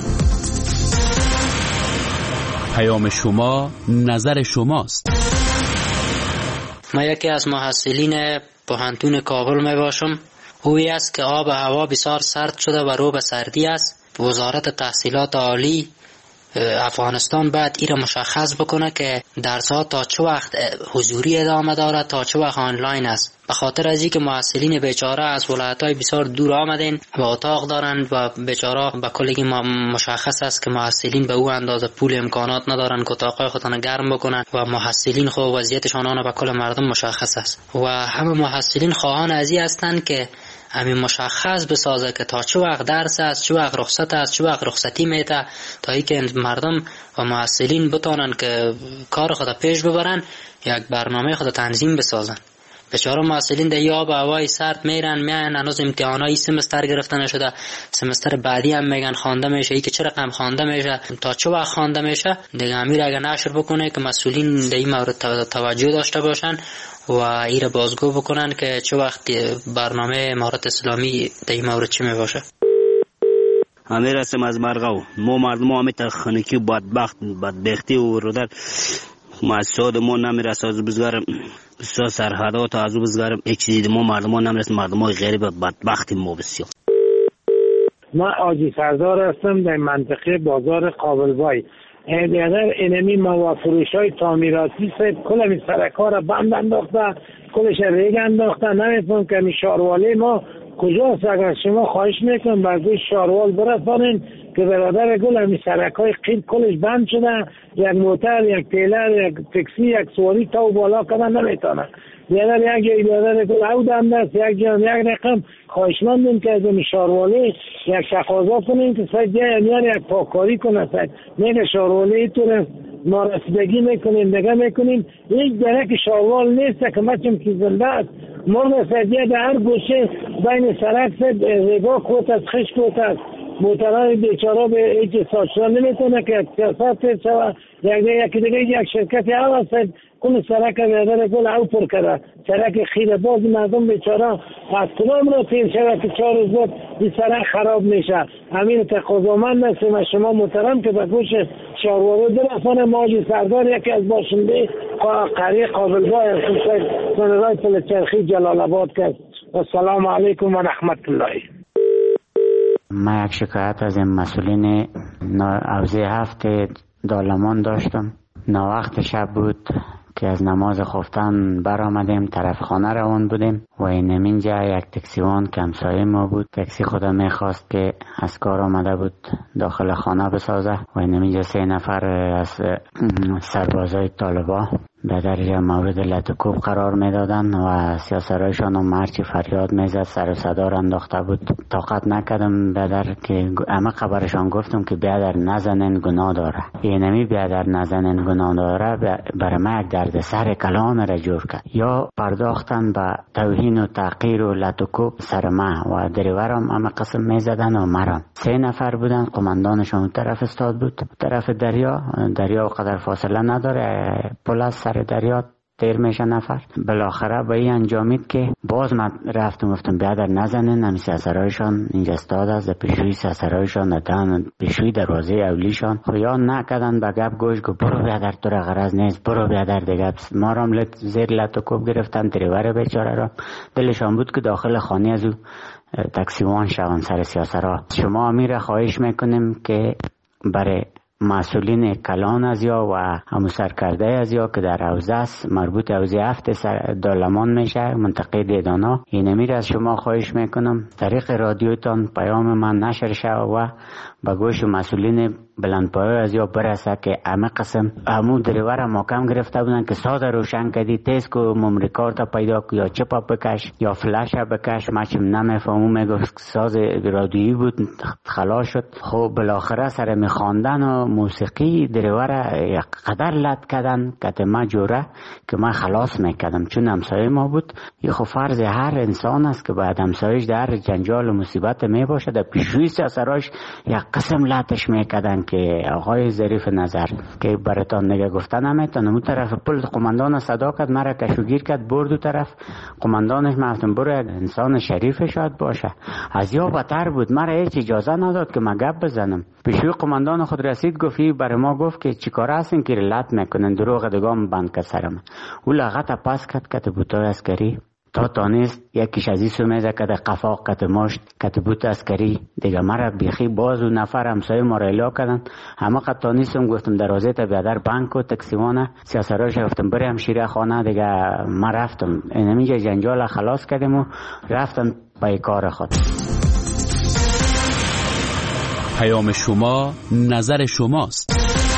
Speaker 5: پیام شما نظر شماست.
Speaker 15: ما یکی از محصلین پوهنتون کابل می باشم. اوی است که آب و هوا بسیار سرد شده و رو به سردی است. وزارت تحصیلات عالی افغانستان باید این را مشخص بکنه که درس‌ها تا چه وقت حضوری ادامه داره، تا چه وقت آنلاین است. به خاطر از اینکه محصلین بیچاره از ولایت‌های بسیار دور آمدن و اتاق دارن و بیچاره به کلی مشخص است که محصلین به او اندازه پول امکانات ندارن که اتاقای خودشان گرم بکنن و محصلین خو وضعیتشان آن به کل مردم مشخص است و همه محصلین خواهان از این هستند که همین مشخص بسازه که تا چه وقت درس است، چه وقت رخصت است، چه وقت رخصتی میته، تا اینکه مردم و محصلین بتونن که کار خود پیش ببرن، یک برنامه خود تنظیم بسازن. بیچاره محصلین در آب و هوای سرد میرن میان، هنوز امتحانای سمستر گرفته نشده، سمستر بعدی هم میگن خوانده میشه. ای که چه رقم خوانده میشه، تا چه وقت خوانده میشه، دیگه امیر اگه نشر بکنه که مسئولین در این مورد توجه داشته باشن و ایره بازگو بکنن که چه وقت برنامه امارت اسلامی در این مورد چی می باشه.
Speaker 16: امیر هستم از مرغاو. ما مردم همیت خنکی بدبختی و رودر مسعود ما نمیرسه از بزرگم بسیار سرحدا تا از بزرگم یک چیزی ما مردم ها نمیرسه. مردم های غریب بدبختی ما بسیار.
Speaker 17: من آجی سردار هستم در منطقه بازار قابلبای. در اینمی مواد فروش های تعمیراتی سید کل این سرکا را بند انداخته، کلش ریگ انداخته. نمیتونم که این شاروالی ما کجاست؟ اگر شما خواهش میکنم برگوی شاروال برسانین که برادر گل همین سرکای قید کلش بند شده، یک موتر، یک تیلر، یک تکسی، یک سواری تا و بالا کردن نمیتونه. بیادر یک بیادر گل او دنده است، یک رقم خواهشمندیم که از این شاروالی یک تقاضا کنیم که سید یعنی یک پاکاری کنه. سید میگه شاروالی طور نارسیدگی میکنیم دیگه میکنیم. یک درک شاروال نیست که مچم که زنده است مرد سید در هر گوشه بین سرک سید ریگا کوت است، خش کوت است، موترهای بیچاره به هیچ سازشان نمیتونه که سیاست شود. یکی دیگه یک شرکت عوض کل سرک بیادر کل او پر کرده، سرک خیلی باز مردم بیچاره از کدام را تیر شود که 4 روز بعد این سرک خراب میشه. همین تقاضامند هستیم از شما محترم که به گوش شاروارو برسانه. ماجی سردار یکی از باشنده قریه قابلگاه سنرهای پلچرخی جلال آباد کرد. السلام علیکم و رحمت الله.
Speaker 1: من یک شکایت از این مسئولین حوزه 7 دالمان داشتم. وقت شب بود که از نماز خفتن برآمدیم، طرف خانه روان بودیم و این اینجا یک تاکسیوان که همسایه ما بود، تاکسی خودم میخواست که از کار آمده بود داخل خانه بسازه و این اینجا 3 نفر از سربازای طالبا به درجه مورد لطکوب قرار میدادن و سیاسرایشان و مرچی فریاد میزد، سر و صدا را انداخته بود. طاقت نکردم بیادر که همه خبرشان گفتم که بیادر نزنین گناه داره. اینمی بیادر نزنین گناه داره برای ما یک درد سر کلان را جور کرد. یا پرداختن به توهین و تحقیر و لطکوب سر ما و دریورم همه قسم میزدن و مرم. 3 نفر بودن، قماندانشان طرف استاد بود، طرف دریا قدر فاصله نداره، پلاس سر دریا تیر میشه نفر. بالاخره به این انجامید که باز من رفتم گفتم بیادر نزنن، همی سرایشان اینجا استاد است، پیشوی سرایشان دادن پیشوی دروازه اولیشان یا نکردن به گپ گوش گفت برو بیادر تو را غرض نیست، برو بیادر دیگه. ما را زیر لطکوب گرفتن، دریور بیچاره را دلشان بود که داخل خانه از او تاکسیوان شوند سر سیاسرا. شما امیر خواهش میکنیم که برای مسئولین کلان از یا و همو سرکرده از یا که در حوزه است مربوط حوزه 7 دالمان میشه منطقه دیدانا، این امیر از شما خواهش میکنم طریق رادیوتان پیام من نشر شود و به گوش مسئولین بلندپایه از یا برسه که همه قسم همو دریور محکم گرفته بودن که ساز روشن کردی تیز کو ممری کارت پیدا کو یا چپا بکش یا فلش بکش. ما چم نمیفهمم، میگفت ساز رادیویی بود خلاص شد. خب بالاخره سر میخواندن و موسیقی دریور یک قدر لط کردن که ما جوره که ما خلاص میکردم چون همسایه ما بود. یه خب فرض هر انسان است که بعد همسایش در جنجال و مصیبت میباشه، در پیشوی سراش یک قسم لطش میکردن که آقای ظریف نظر که براتان نگه گفتن نمیتونم. اون طرف پل قماندان صدا کرد، مرا کشوگیر کرد برد. و طرف قماندانش گفتم برو انسان شریف شاید باشه. از یا بدتر بود، مرا هیچ اجازه نداد که من گپ بزنم. پیشوی قماندان خود رسید گفتی برای ما گفت که چیکار هستین که لط میکنن، دروغ دگام بند کرد سرم. او لغت پاس کرد که بوتای عسکری تا تانست یکیش از این سمیده کده قفاق کده مشت کده بوت اسکری دیگه مرا بیخی باز و نفر همسایه ما را الا کردن. همه قد تانستم گفتم دروازه تا بیادر بانک و تکسیوانه سیاسراش رفتم بری همشیره خانه دیگه. ما رفتم اینجا جنجال خلاص کردیم و رفتم پای کار خود.
Speaker 5: پیام شما نظر شماست.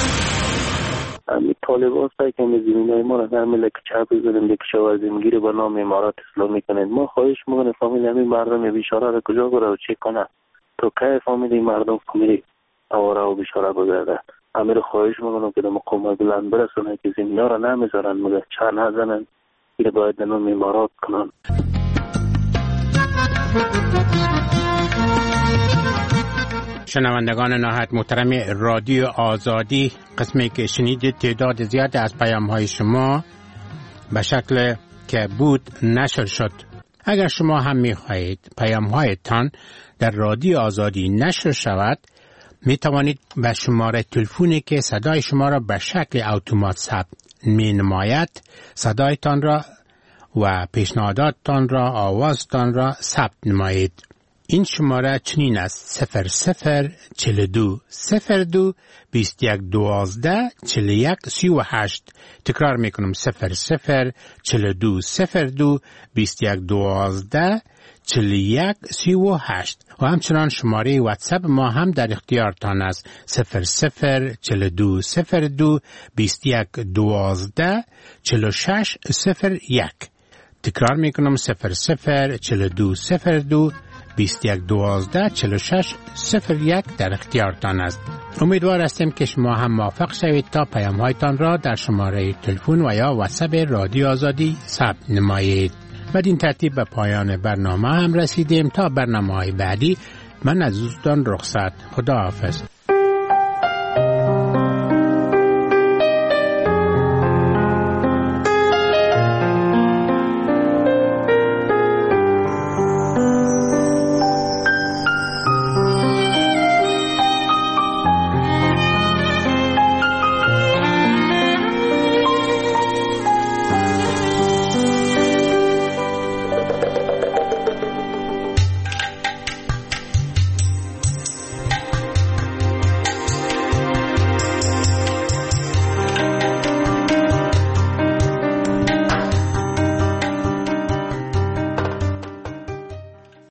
Speaker 2: طالبان سعی کنید زمینای ما را در ملک چپ بزنیم دیگه شوازمگیر به نام امارات اسلامی کنید. ما خواهش میکنیم فامیل همین مردم بیچاره را کجا بره و چه کنه تو که فامیل این مردم فامیل آواره و بیچاره بگرده. امیر خواهش میکنم که در مقام بلند برسونه که زمینا را نمیذارن مگر چند نزنن، این باید در نام امارات کنن.
Speaker 22: شنوندگان نهایت محترم رادیو آزادی، قسمی که شنیدید تعداد زیاد از پیام های شما به شکل که بود نشر شد. اگر شما هم می خواهید پیام هایتان در رادیو آزادی نشر شود، می توانید به شماره تلفنی که صدای شما را به شکل اتومات ثبت می نماید صدایتان را و پیشنهاداتتان را آوازتان را ثبت نمایید. این شماره چنین است: 0042 02 21 12 41 38. تکرار میکنم: 0042 02 21 12 41 38. و همچنان شماره واتساپ ما هم در اختیارتان است: 0042 02 21 12 46 01. تکرار میکنم: 0042 02 21 12 46 01 در اختیارتان است. امیدوار هستیم که شما هم موافق شوید تا پیام هایتان را در شماره تلفن و یا واتساپ رادیو آزادی ثبت نمایید. بدین ترتیب به پایان برنامه هم رسیدیم. تا برنامه های بعدی من از دوستان رخصت. خدا حافظ.